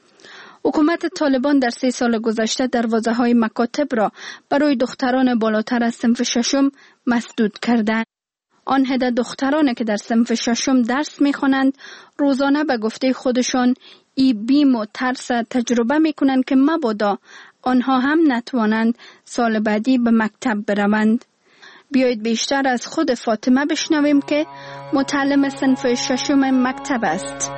حکومت طالبان در 3 سال گذشته دروازه‌های مکاتب را برای دختران بالاتر از صنف ششم مسدود کردند. آن عده دخترانی که در صنف ششم درس می‌خوانند روزانه به گفته خودشان ای بیم و ترس تجربه می‌کنند که مبادا آنها هم نتوانند سال بعدی به مکتب بروند. بیایید بیشتر از خود فاطمه بشنویم که متعلم صنف ششم مکتب است.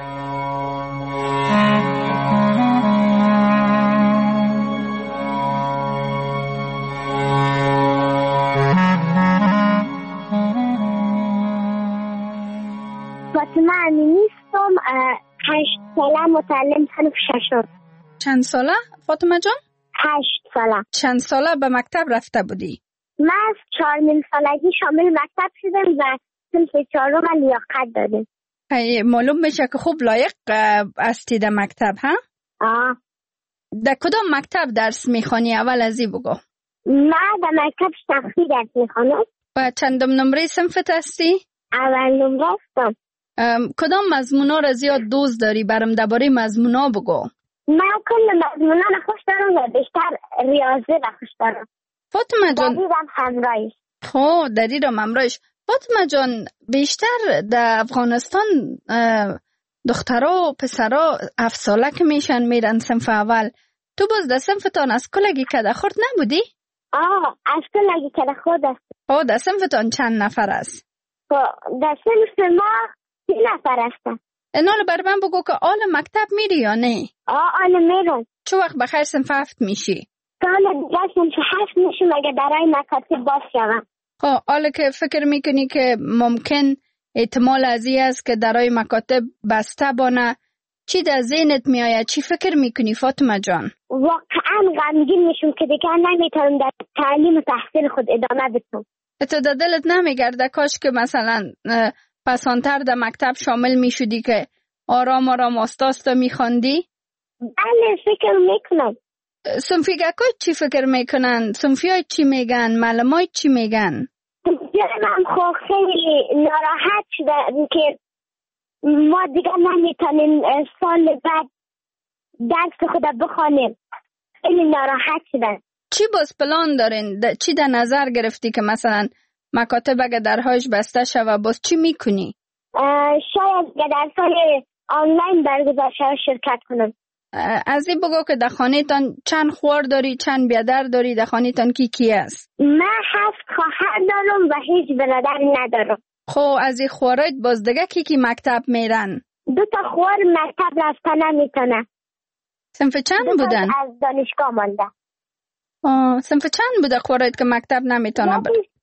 فاطمه امینی هستم، 8 ساله متعلم صنف ششم. چند ساله فاطمه جان؟ 8 ساله. چند ساله به مکتب رفته بودی؟ من از 4 سالگی شامل مکتب شدم و صنف 4 لیاقت دادم. معلوم میشه که خوب لایق هستی در مکتب ها؟ در کدام مکتب درس میخوانی؟ اول از این بگو. من در مکتب شخصی درس میخوانم. و چندم نمره صنفت هستی؟ اول نمره هستم. کدام مضمونا را زیاد دوست داری؟ برام درباره مضمونا بگو. من کل مضمونا را خوش دارم و بیشتر ریاضی را خوش دارم. فاطمه جان دریرم همراهش. دریرم همراهش. فاطمه جان بیشتر در افغانستان دخترها و پسرها 7 ساله که میشن میرن صنف اول. تو باز در صنفتان از کلگی کده خورد نبودی؟ از کلگی کده خورد است. در صنفتان چند نفر است؟ در صنف ما 3 نفر هستن. اینال بر من بگو که آل مکتب میری یا نه؟ آل میرم. چه وقت بخیر صنف 7 میشی؟ سال دیگه صنف 7 میشیم اگه درای مکاتب باز شوم. حالا که فکر میکنی که ممکن احتمال از این است که درای مکاتب بسته بانه، چی در ذهنت میآید؟ چی فکر میکنی فاطمه جان؟ واقعا غمگین میشم که دیگه نمیتونم در تعلیم و تحصیل خود ادامه بدم. تو در دلت نمیگرده کاش که مثلا پسانتر در مکتب شامل میشدی که آرام آرام آستاستا میخواندی؟ بله فکر میکنم. صنفیگکای چی فکر میکنن؟ صنفیای چی میگن؟ معلمای چی میگن؟ من خب خیلی ناراحت شدم که ما دیگه نمیتونیم سال بعد درس خود بخوانیم. خیلی ناراحت شدم. چی باز پلان دارین؟ چی در نظر گرفتی که مثلا مکاتب اگه درهایش بسته شوه باز چی میکنی؟ شاید درس‌های آنلاین برگزار شود شرکت کنم. از این بگو که در خانه تان چند خوار داری، چند بیادر داری، در خانه تان کی است؟ من 7 خواهر دارم و هیچ برادری ندارم. خب از این خوارایت باز دیگه کی مکتب میرن؟ 2 خوار مکتب رفتن نمیتونه. صنف چند بودن؟ از دانشگاه مانده. صنف چند بوده خوارایت که مکتب نمیتونه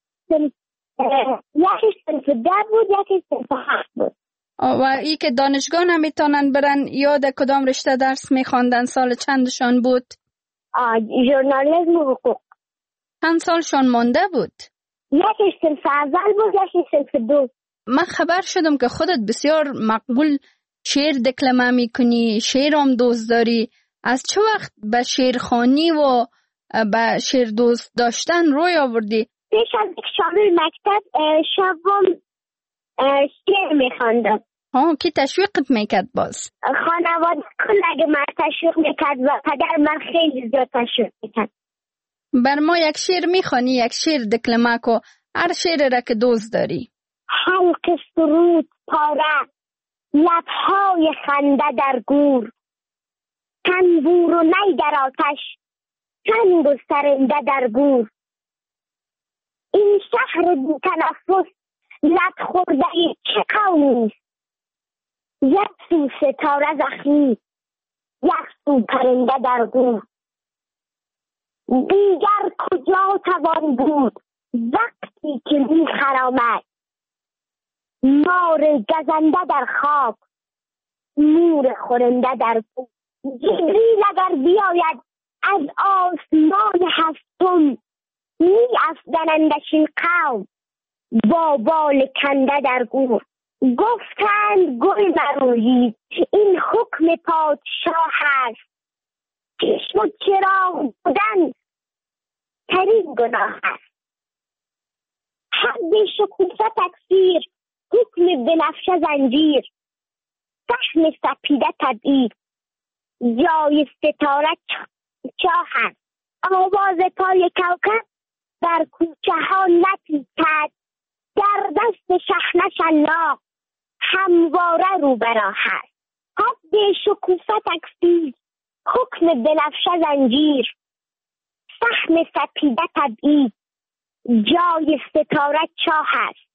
یکی صنف 10 بود، یکی صنف 7 بود. و ای که دانشگاه نمیتونن برن یاد کدام رشته درس میخواندن؟ سال چندشان بود؟ ژورنالیسم و حقوق. چند سالشان مانده بود؟ یکی صنف اول بود، یکی صنف 2. من خبر شدم که خودت بسیار مقبول شعر دکلمه میکنی، شعر هم دوست داری. از چه وقت به شعرخوانی و به شعر دوست داشتن روی آوردی؟ پیش از شامل مکتب شبم شعر میخواندم. کی تشویقت میکرد باز؟ خانواده کل من تشویق میکرد و پدر من خیلی زیاد تشویق میکرد. بر ما یک شعر میخوانی، یک شعر دکلمه کو، هر شعر را که دوست داری. حلق سرود پاره، لبهای خنده در گور، تنبور و نی در آتش، چنگ و سرنده در گور. این شهر بی تنفس لب خورده چه قومی است؟ یک سو ستاره زخمی، یک سو پرنده در گور. دیگر کجا توان بود وقتی که می خرامد؟ مار گزنده در خاک، مور خورنده در گور. جبریل اگر بیاید از آسمان هفتم، می افزنندش این قوم با بال کنده در گور. گفتند گل مرویید این حکم پادشاه هست، چشم و چراغ بودن ترین گناه هست. حد شکوفه تکفیر، حکم بنفشه زنجیر، سهم سپیده تبعید، جای ستاره چاه هست. آواز پای کوکب در کوچه ها نپیچد، در دست شحنه شلاق همواره رو برا هست. حد شکوفه تکفیر، حکم بنفشه زنجیر، سهم سپیده تبعید، جای ستاره چاه هست.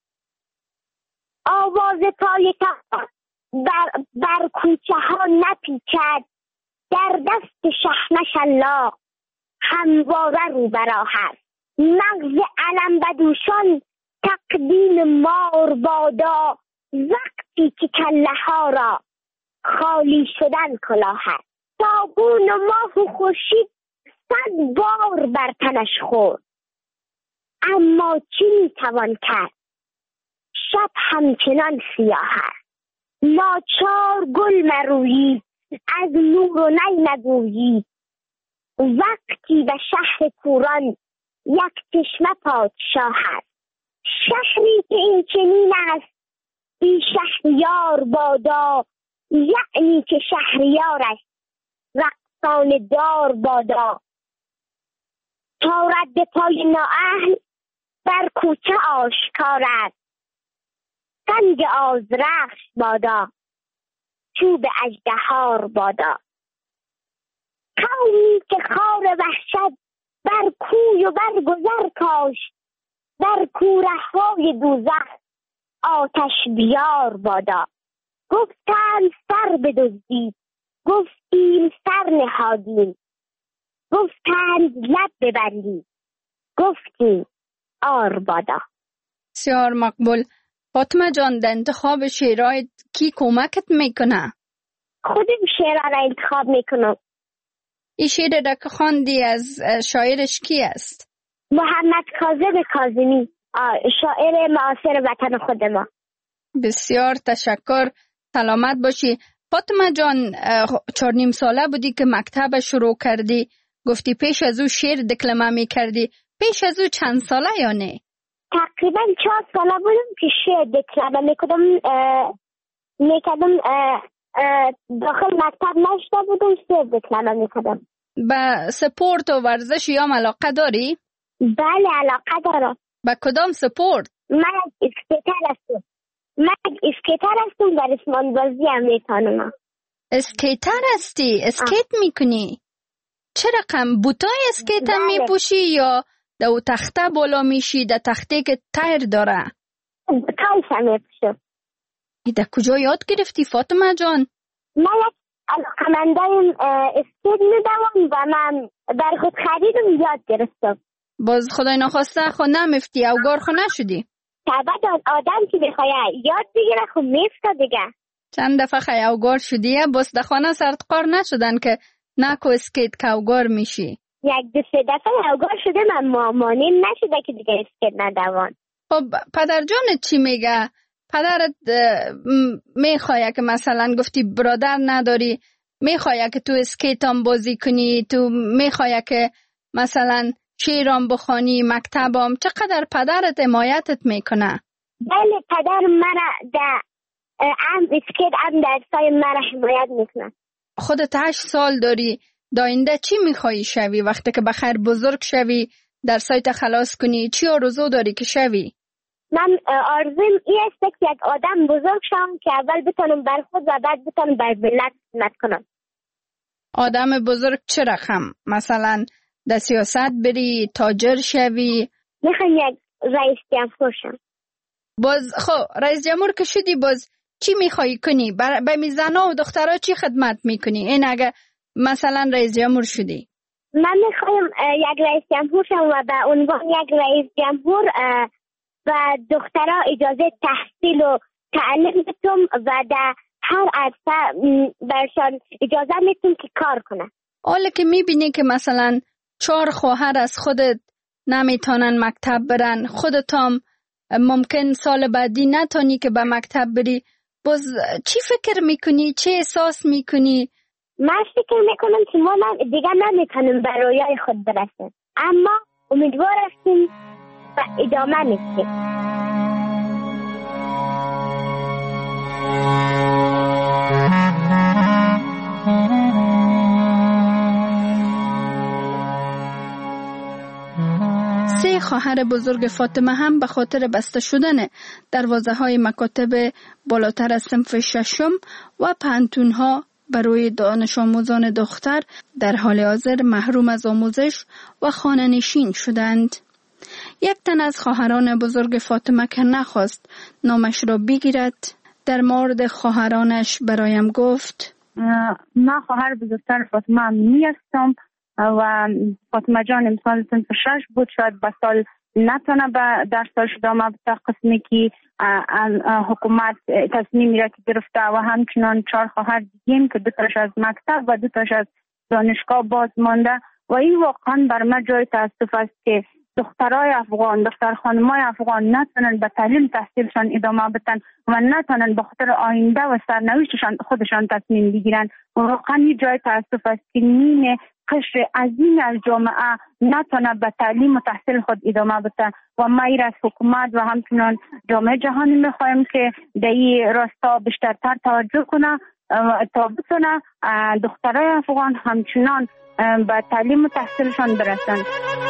آواز پای کوکب بر کوچه ها نپیچد، در دست شحنه شلاق همواره رو برا هست. مغز علم بدوشان تقدیم مار بادا، وقتی که کله ها را خالی شدن کلاه هست. صابون و ماه و خورشید 100 بار بر تنش خورد، اما چی میتوان کرد؟ شب همچنان سیاه هست. ناچار گل مرویید از نور و نی نگویید، وقتی به شهر کوران یک چشمه پادشاه هست. شهری که این چنین است بی شهریار بادا، یعنی که شهریارش رقصان دار بادا. تا رد پای نااهل بر کوچه آشکار است، سنگ آذرخش بادا، چوب اژدهار بادا. قومی که خار وحشت بر کوی و بر گذر کاشت، در کوره‌های دوزخ آتش بیار بادا. گفتند سر بدزدید، گفتیم سر نهادیم، گفتند لب ببندید، گفتیم آر بادا. بسیار مقبول. فاطمه جان، در انتخاب شعرهای کی کمکت میکنه؟ خودم شعرها را انتخاب میکنم. این شعر را که خواندی از شاعرش کی است؟ محمد کاظم کاظمی، شاعر معاصر وطن خود ما. بسیار تشکر، سلامت باشی. فاطمه جان 4.5 ساله بودی که مکتب شروع کردی، گفتی پیش از او شعر دکلمه می کردی. پیش از او چند ساله یا نه؟ تقریبا 4 ساله بودم که شعر دکلمه میکردم. داخل مکتب نشده بودم، شعر دکلمه میکردم. به سپورت و ورزش یا علاقه داری؟ بله علاقه دارم. به کدام سپورت؟ من اسکیتر هستم و ریسمان بازی هم میتونم. اسکیتر هستی؟ اسکیت میکنی؟ چه رقم؟ بوتای اسکیت هم میپوشی یا در تخته بالا میشی، در تخته که تایر داره؟ بوتایش هم میپوشم. در کجا یاد گرفتی فاطمه جان؟ من یک علاقمندایم اسکیت میدوم و من در خود خریدم یاد گرفتم. باز خدای نخواسته خود نمیفتی اوگار خود نشدی؟ طبعا آدم که بخواه یاد بگیره خود میفته دیگه. چند دفعه خیلی اوگار شدیه باز در خانه سرتقار نشدن که نکو اسکیت که اوگار میشی؟ 1-2-3 دفعه اوگار شده من مامانیم نشده که دیگه اسکیت ندوان. خب پدر جانت چی میگه؟ پدرت میخواه که مثلا گفتی برادر نداری، میخواه که تو اسکیت هم بازی کنی، تو میخواه که مثلا شعرام بخوانی، مکتبام، چقدر پدرت حمایتت میکنه؟ بله پدر مرا در اسکیت هم درسای مرا حمایت میکنه. خودت 8 سال داری، داینده چی میخوایی شوی وقتی که بخیر بزرگ شوی درسایت خلاص کنی؟ چی آرزو داری که شوی؟ من آرزویم این است که یک آدم بزرگ شم که اول بتونم بر خود و بعد بتونم بر ملت خدمت کنم. آدم بزرگ چه رقم؟ مثلا در سیاست بری، تاجر شوی؟ میخوام یک رئیس جمهور شم. باز خب رئیس جمهور که شدی باز چی میخوایی کنی؟ به زنا و دخترها چی خدمت میکنی؟ این اگه مثلا رئیس جمهور شدی؟ من میخوایم یک رئیس جمهور شم و به عنوان یک رئیس جمهور و دخترها اجازه تحصیل و تعلیم بدم و در هر عرصه برشان اجازه میتونم که کار کنم. حالا که میبینی که مثلا 4 خواهر از خودت نمیتونن مکتب برن، خودت هم ممکن سال بعدی نتونی که به مکتب بری، باز چی فکر میکنی؟ چه احساس میکنی؟ من فکر میکنم که ما دیگه نمیتونیم به رویای خود برسیم، اما امیدوار هستیم و ادامه میدیم. سه خواهر بزرگ فاطمه هم به خاطر بسته شدن دروازه‌های مکاتب بالاتر از صنف 6 و پانتون‌ها برای دانش آموزان دختر در حال حاضر محروم از آموزش و خانه‌نشین شدند. یک تن از خواهران بزرگ فاطمه که نخواست نامش را بگیرد در مورد خواهرانش برایم گفت: من خواهر بزرگتر فاطمه می هستم و فاطمه جان امسال صنف 6 بود، شاید به سال نتونه به درسش ادامه بده، قسمی که حکومت تصمیمی را که گرفته و همچنان 4 خواهر دیگه که 2 تاش از مکتب و 2 تاش از دانشگاه باز مانده و این واقعا بر من جای تاسف است که دخترای افغان، دختر خانمای افغان نتونن به تعلیم تحصیلشان ادامه بدن و نتونن به خاطر آینده و سرنوشتشان خودشان تصمیم بگیرن. واقعا این جای تاسف است که نیمه قشر عظیم از جامعه نتونه به تعلیم و تحصیل خود ادامه بده و ما ایر از حکومت و همچنان جامعه جهانی میخوایم که در این راستا بیشترتر توجه کنه تا بتونه دخترای افغان همچنان به تعلیم و تحصیلشان برسن.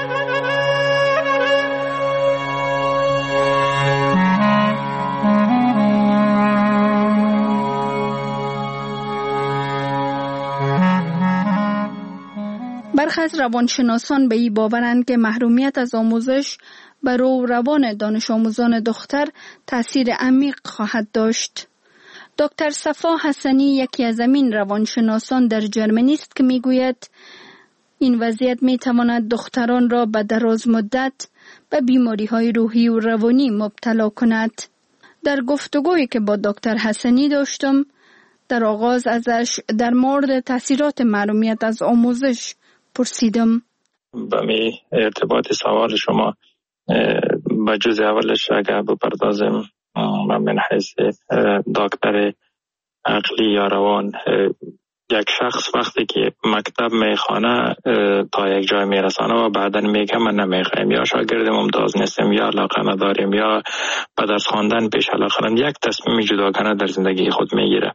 برخی از روانشناسان به این باورند که محرومیت از آموزش بر روان دانش آموزان دختر تأثیر عمیق خواهد داشت. دکتر صفا حسنی یکی از این روانشناسان در جرمنی است که میگوید این وضعیت میتواند دختران را به دراز مدت به بیماری‌های روحی و روانی مبتلا کند. در گفتگویی که با دکتر حسنی داشتم در آغاز ازش در مورد تأثیرات محرومیت از آموزش پرسیدم. به می ارتباط سوال شما به جز اولش اگر بپردازم من من حیث دکتر عقلی یا روان. یک شخص وقتی که مکتب میخوانه تا یک جای میرسانه و بعدا میگه من نمیخوایم، یا شاگرد ممتاز نیستیم، یا علاقه نداریم، یا به درس خواندن پیش علاقه نداریم، یک تصمیم جداگانه در زندگی خود میگیره.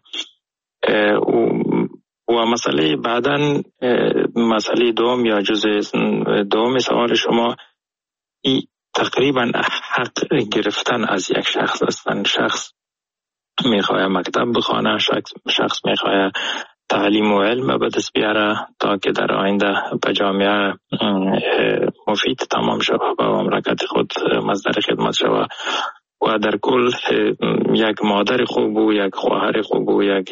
و مسئله بعدا مسئله دوم یا جزء دوم سوال شما تقریبا حق گرفتن از یک شخص هستن. شخص میخواه مکتب بخوانه، شخص میخواه تعلیم و علم به دست بیاره تا که در آینده به جامعه مفید تمام شود و مملکت خود مصدر خدمت شود و در کل یک مادر خوب و یک خواهر خوب و یک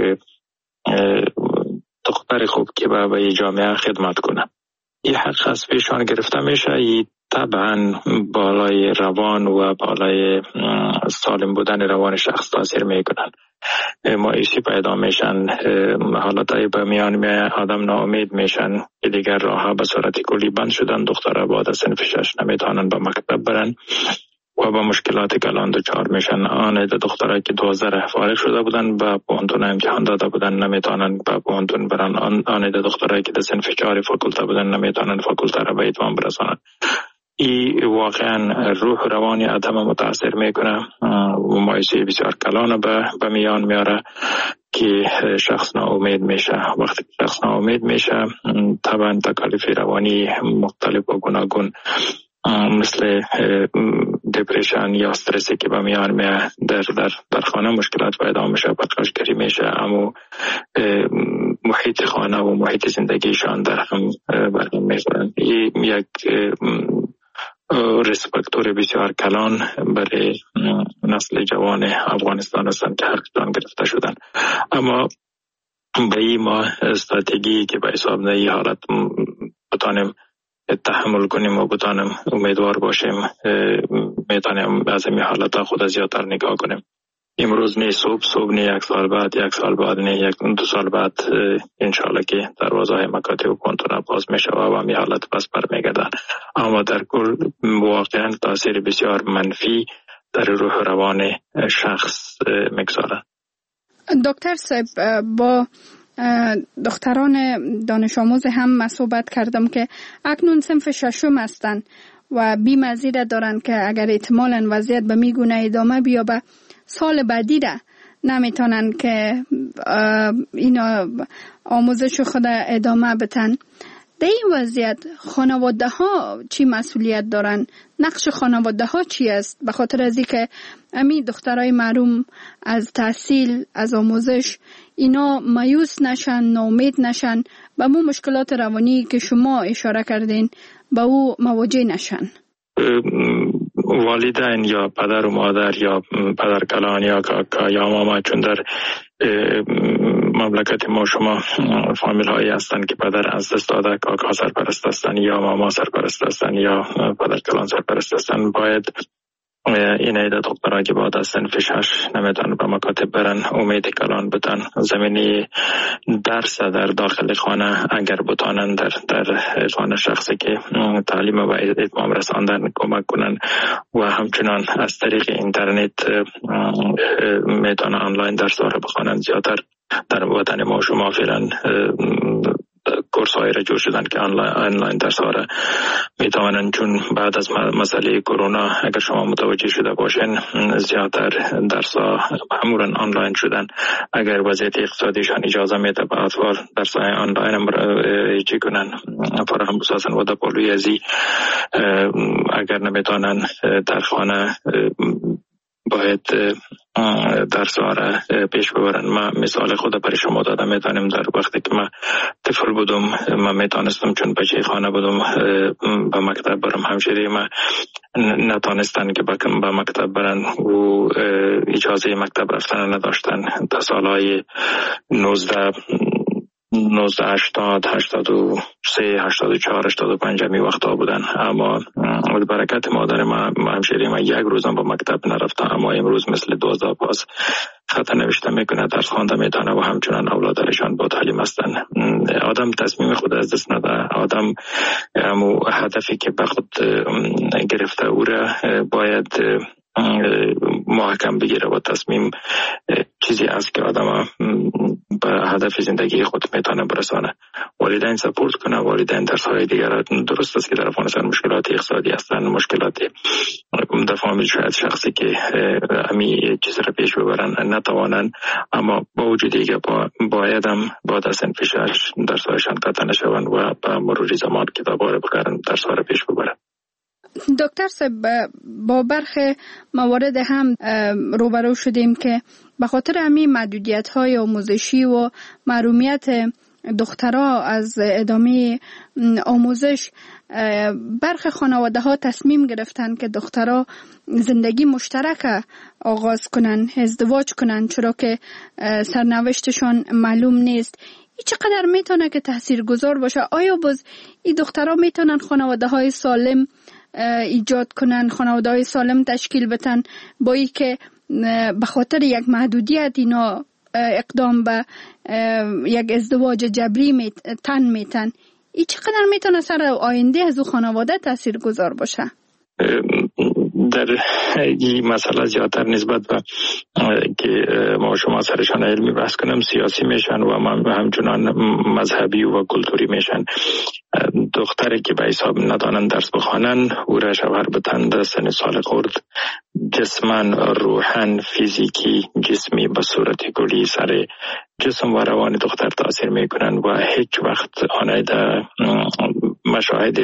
دختر خوب که به جامعه خدمت کنه. این حق از پیشان گرفته میشه. این طبعا بالای روان و بالای سالم بودن روان شخص تاثیر میکنن. مایوسی پیدا میشن، حالتهای به میان میاد، آدم ناامید میشن که دیگر راه به صورت کلی بند شدن. دخترها بعد از صنف 6 نمیتونن به مکتب برن و با مشکلات کلان دچار میشن. آن دخترها که 12 فارغ شده بودن به پوهنتون امتحان داده بودن نمیتونن به پوهنتون برن. آن دخترها که در صنف 4 فاکولته بودن نمیتونن فاکولته را به اتمام برسانن. این واقعا روح روانی آدم متاثر میکنه و مایوسی بسیار کلان به میان میاره که شخص ناامید میشه. وقتی شخص ناامید میشه طبعا تکالیف روانی مختلف و گوناگون مثل دپریشن یا استرسی که به میان میاد در خانه مشکلات پیدا میشه، پرخاشگری میشه، اما محیط خانه و محیط زندگیشان در هم برهم میخورن. یک ریسپکتور بسیار کلان برای نسل جوان افغانستان هستند که حقشان گرفته شدن. اما به این ما استراتژی که به حساب نه حالت بتانیم تحمل کنیم و بتانیم امیدوار باشیم، میتونیم از این حالت خود زیادتر نگاه کنیم. امروز نه صبح نه 1 سال بعد، 1 سال بعد نه 2 سال بعد انشالله که دروازه های مکاتب و پوهنتون باز میشه و همین حالت پس برمیگردن. اما در کل واقعا تاثیر بسیار منفی در روح روان شخص میگذاره. دکتر صاحب، با دختران دانش آموز هم صحبت کردم که اکنون صنف 6 هستند و بیم از این دارن که اگر احتمالاً وضعیت به میگونه ادامه بیابه سال بعدی را نمیتونن که اینا آموزش خود ادامه بتن. در این وضعیت خانواده ها چی مسئولیت دارن؟ نقش خانواده ها چی است؟ به خاطر از اینکه امی دخترای محروم از تحصیل، از آموزش، اینا مایوس نشن، ناامید نشن، به مو مشکلات روانی که شما اشاره کردین به او مواجه نشن. والدین یا پدر و مادر یا پدر کلان یا کاکا یا ماما، چون در مملکت ما شما فامیل هایی هستند که پدر از دست داده کاکا سرپرست هستند یا ماما سرپرست هستند یا پدر کلان سرپرست هستند، باید این عده دخترها که بعد از صنف 6 نمیتونن به مکاتب برن امید کلان بتن. زمینی درس در داخل خانه اگر بتانن در خانه شخصی که تعلیم و اتمام رساندن کمک کنن و همچنان از طریق اینترنت میتونن آنلاین درس را بخوانن. زیادتر در وطن ما شما فعلا کورس های را جور شدن که آنلاین درس ها را میتوانند، چون بعد از مسئله کرونا اگر شما متوجه شده باشین زیادتر درس ها همون آنلاین شدن. اگر وضعیت اقتصادیشان اجازه میده به اطفال درس های آنلاین هم چی کنن فراهم بسازن و در پالوی ازی اگر نمیتونن در خانه باید درس ها را پیش ببرن. من مثال خود برای شما دادم. میتونم در وقتی که من طفل بودم من میتونستم چون بچه خانه بودم به مکتب برم. همشیری من نتونستن که به مکتب برن و اجازه مکتب رفتن نداشتن. تا سالهای 1980 83 84 85 می وقتا بودن. اما برکت مادر من همشیری من 1 روزم به مکتب نرفتم، اما امروز مثل 12 پاس خط نوشته میکنه، درس خوانده میتونه و همچنان اولادشان با تعلیم هستن. آدم تصمیم خود از دست نده. آدم هدفی که به خود گرفته او را باید محکم بگیره و تصمیم چیزی است که آدم به هدف زندگی خود میتونه برسانه. والدین سپورت کنه، والدین درس‌های دیگر. درست است که در افغانستان مشکلات اقتصادی هستند، مشکلات در فامیل شاید شخصی که امی چیز را پیش ببرن نتوانند، اما با وجود دیگه باید هم بعد از صنف 6 درس‌هایشان قطع نشوند و به مرور زمان کتاب‌ها را بخرن، درس‌ها را پیش ببرن. دکتر صاحب، با برخی موارد هم روبرو شدیم که به خاطر همین محدودیت‌های آموزشی و محرومیت دخترها از ادامه آموزش، برخی خانواده ها تصمیم گرفتن که دخترها زندگی مشترک آغاز کنن، ازدواج کنن، چرا که سرنوشتشان معلوم نیست. این چقدر میتونه که تاثیرگذار باشه؟ آیا باز این دخترها میتونن خانواده های سالم ایجاد کنن، خانواده های سالم تشکیل بدن، با ای که به خاطر یک محدودیت اینا اقدام به یک ازدواج جبری میتن؟ این چقدر میتونه سر آینده از او خانواده تاثیر گذار باشه؟ در این مسئله زیادتر نسبت به که ما شما سرشان علمی بحث کنم سیاسی میشن و همچنان مذهبی و کلتوری میشن. دختری که به حساب ندانن درس بخوانن او را شوهر بدن در سن سال خورد، جسماً، روحاً، فیزیکی، جسمی به صورت کلی سر جسم و روان دختر تاثیر میکنن و هیچ وقت آنها در مشاهد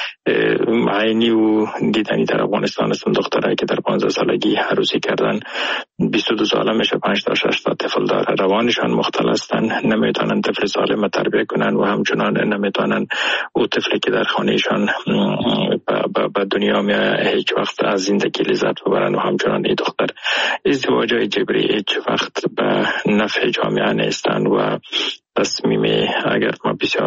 عینی و دیدنی در افغانستان هستن. دخترایی که در 15 سالگی عروسی کردن 22 ساله میشه 5 تا 6 تا طفل داره، روانشان مختل هستن، نمیتونن طفل سالم تربیت کنن و همچنان نمیتونن او طفلی که در خانهشان به دنیا میاد هیچ وقت از زندگی لذت ببرن و همچنان این دختر ازدواجای جبری هیچ وقت به نفع جامعه نیستن و تصمیم اگر ما بسیار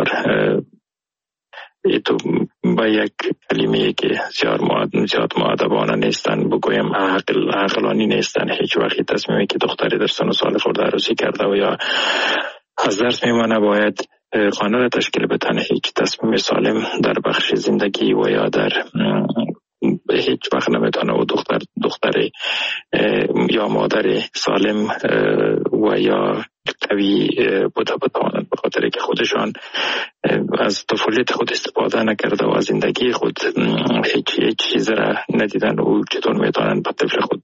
تو با یک کلمه که زیاد مؤدبانه نیستن بگویم عقلانی نیستن، هیچ وقت تصمیمی که دختری در سن و سال خورده عروسی کرده و یا از درس میمانه باید خانه را تشکیل بدن، هیچ تصمیم سالم در بخش زندگی و یا در هیچ وقت نمیتونه و دختر یا مادر سالم و یا قوی بتوانند، به خاطر که خودشان از طفولیت خود استفاده نکرده و از زندگی خود هیچ چیز را ندیدن و چطور میتونن به طفل خود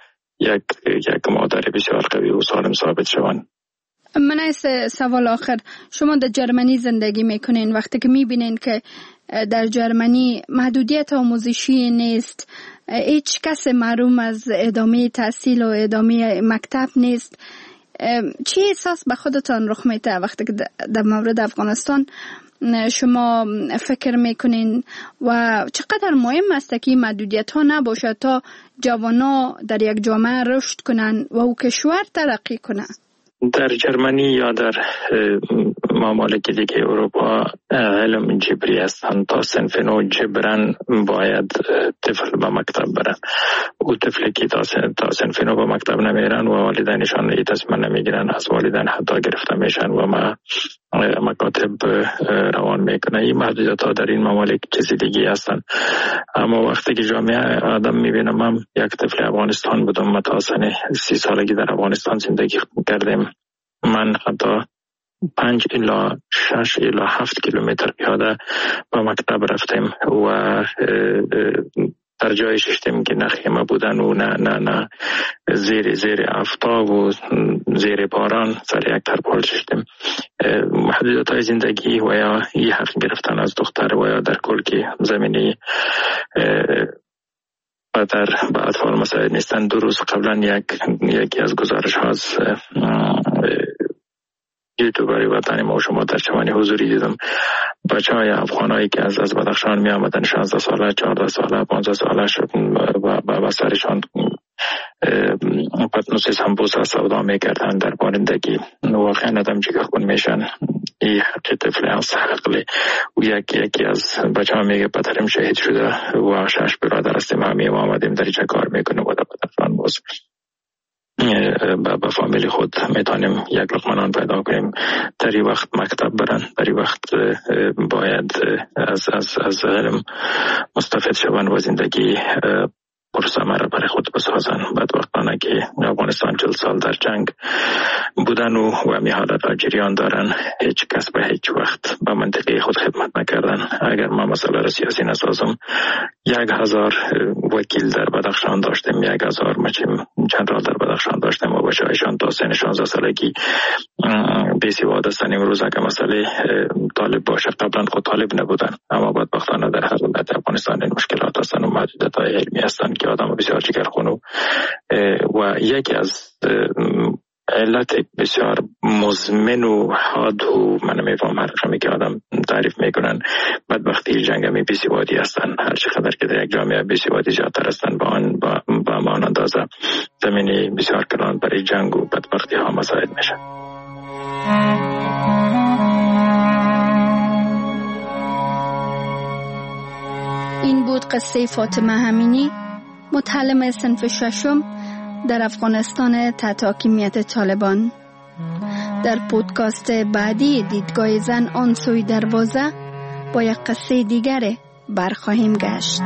یک مادر بسیار قوی و سالم ثابت شوند. من از سوال آخر، شما در جرمنی زندگی میکنین، وقتی که میبینین که در جرمنی محدودیت آموزشی نیست، هیچ کس محروم از ادامه تحصیل و ادامه مکتب نیست، چی احساس به خودتان رخ میده وقتی که در مورد افغانستان شما فکر میکنین و چقدر مهم است که محدودیت ها نباشه تا جوانا در یک جامعه رشد کنن و او کشور ترقی کنن؟ در جرمنی یا در ممالک دیگه اروپا علم جبری هستند، تا صنف 9 جبران باید طفل به مکتب برن. او طفلی که تا صنف 9 به مکتب نمیرن و والدینشان این تصمیم نمیگیرن، از والدین حتی گرفته میشن و مکاتب روان میکنه. این محدودیت ها در این ممالک چیزی دیگه هستند. اما وقتی که جامعه آدم میبینم، من یک طفل افغانستان بودم، من تا سن 30 سالگی در افغانستان زندگی کردیم. من حتی 5 الی 6 الی 7 کیلومتر پیاده به مکتب رفتیم و در جای ششتیم که نه خیمه بودن و نه زیر آفتاب و زیر باران سر یک ترپال ششتیم. محدودیت های زندگی و یا این حق گرفتن از دختر و یا در کل که زمینی در به اطفال مساعد نیستن. 2 روز قبلا یکی از گزارش ها از یوتیوبری وطنی ما و شما در چمنی حضوری دیدم. بچه های افغانایی که از بدخشان می آمدن 16 ساله 14 ساله 15 ساله شد و سرشان پتنوس سمبوسا سودا می کردن در بارندگی. واقعا آدم جگر کن میشن. این حق طفل است، حقلی. و یکی از بچه ها میگه پدرم شهید شده و 6 برادر هستیم، همه ما آمدیم در اینجا کار میکنیم و در بدخشان باز با فامیلی خود میتونیم یک لقمه نان پیدا کنیم. در این وقت مکتب برن، در این وقت باید از علم مستفید شوند و زندگی پرثمره برای خود بسازن. بدبختانه که افغانستان 40 سال در جنگ بودن و همی حالت را جریان دارن، هیچ کس به هیچ وقت به منطقه خود خدمت نکردن. اگر ما مسئله را سیاسی نسازم، 1000 وکیل در بدخشان داشتیم، 1000 جنرال در بدخشان داشتیم و بچه‌هایشان تا سن 16 سالگی بی‌سواد هستند. امروز اگر مسئله طالب باشه، قبلا خود طالب نبودن، اما بدبختانه در هر ولایت افغانستان این مشکلات هستند و محدودیت‌های علمی هستند که آدم بسیار جگرخونو و یکی از علت بسیار مزمن و حاد و من میفهم هر رقمی که آدم تعریف میکنن بدبختی جنگ همی بی‌سوادی هستن. هر چقدر که در یک جامعه بی‌سوادی زیادتر هستن با همان اندازه زمینی بسیار کلان برای جنگ و بدبختی ها مساعد میشه. این بود قصه فاطمه همینی، متعلم صنف 6 در افغانستان تحت حاکمیت طالبان. در پودکاست بعدی دیدگاه زن آن سوی دروازه با یک قصه دیگر برخواهیم گشت.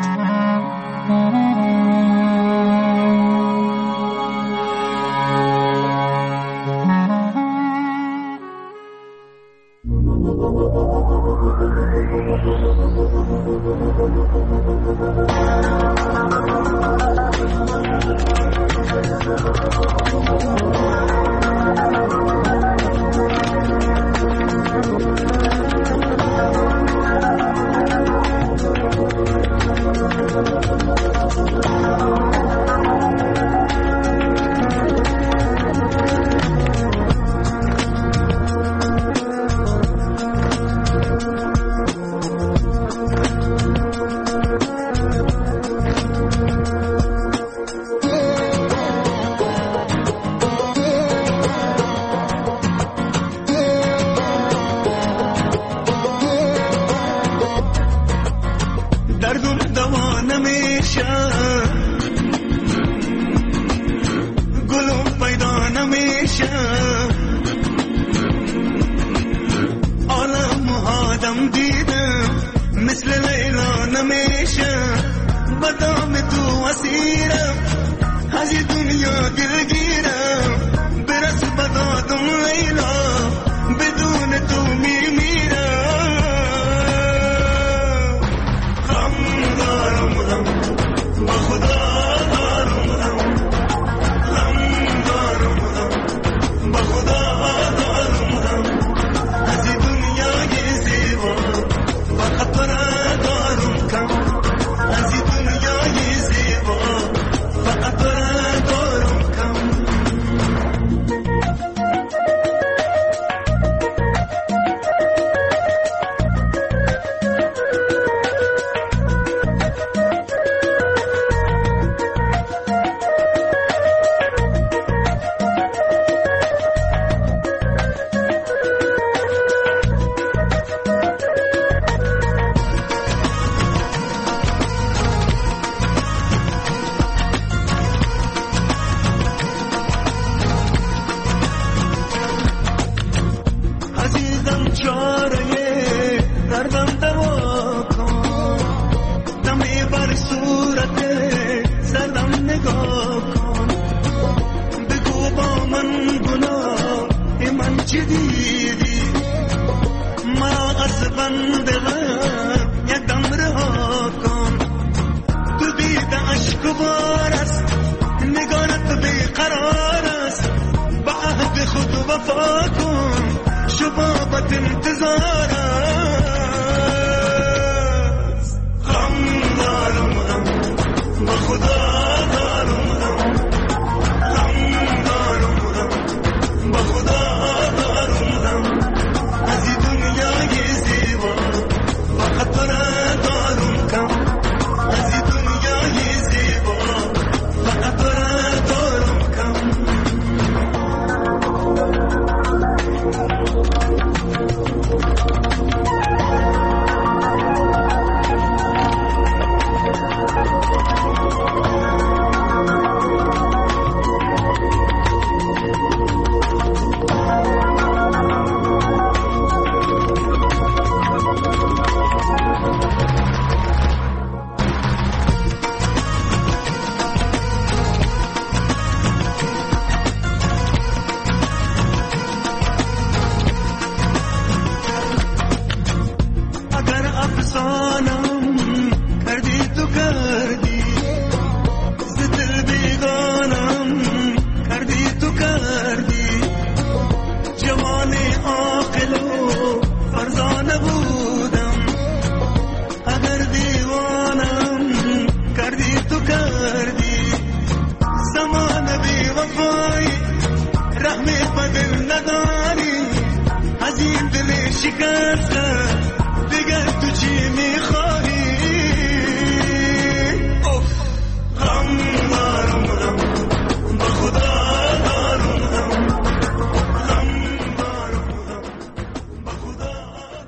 هستم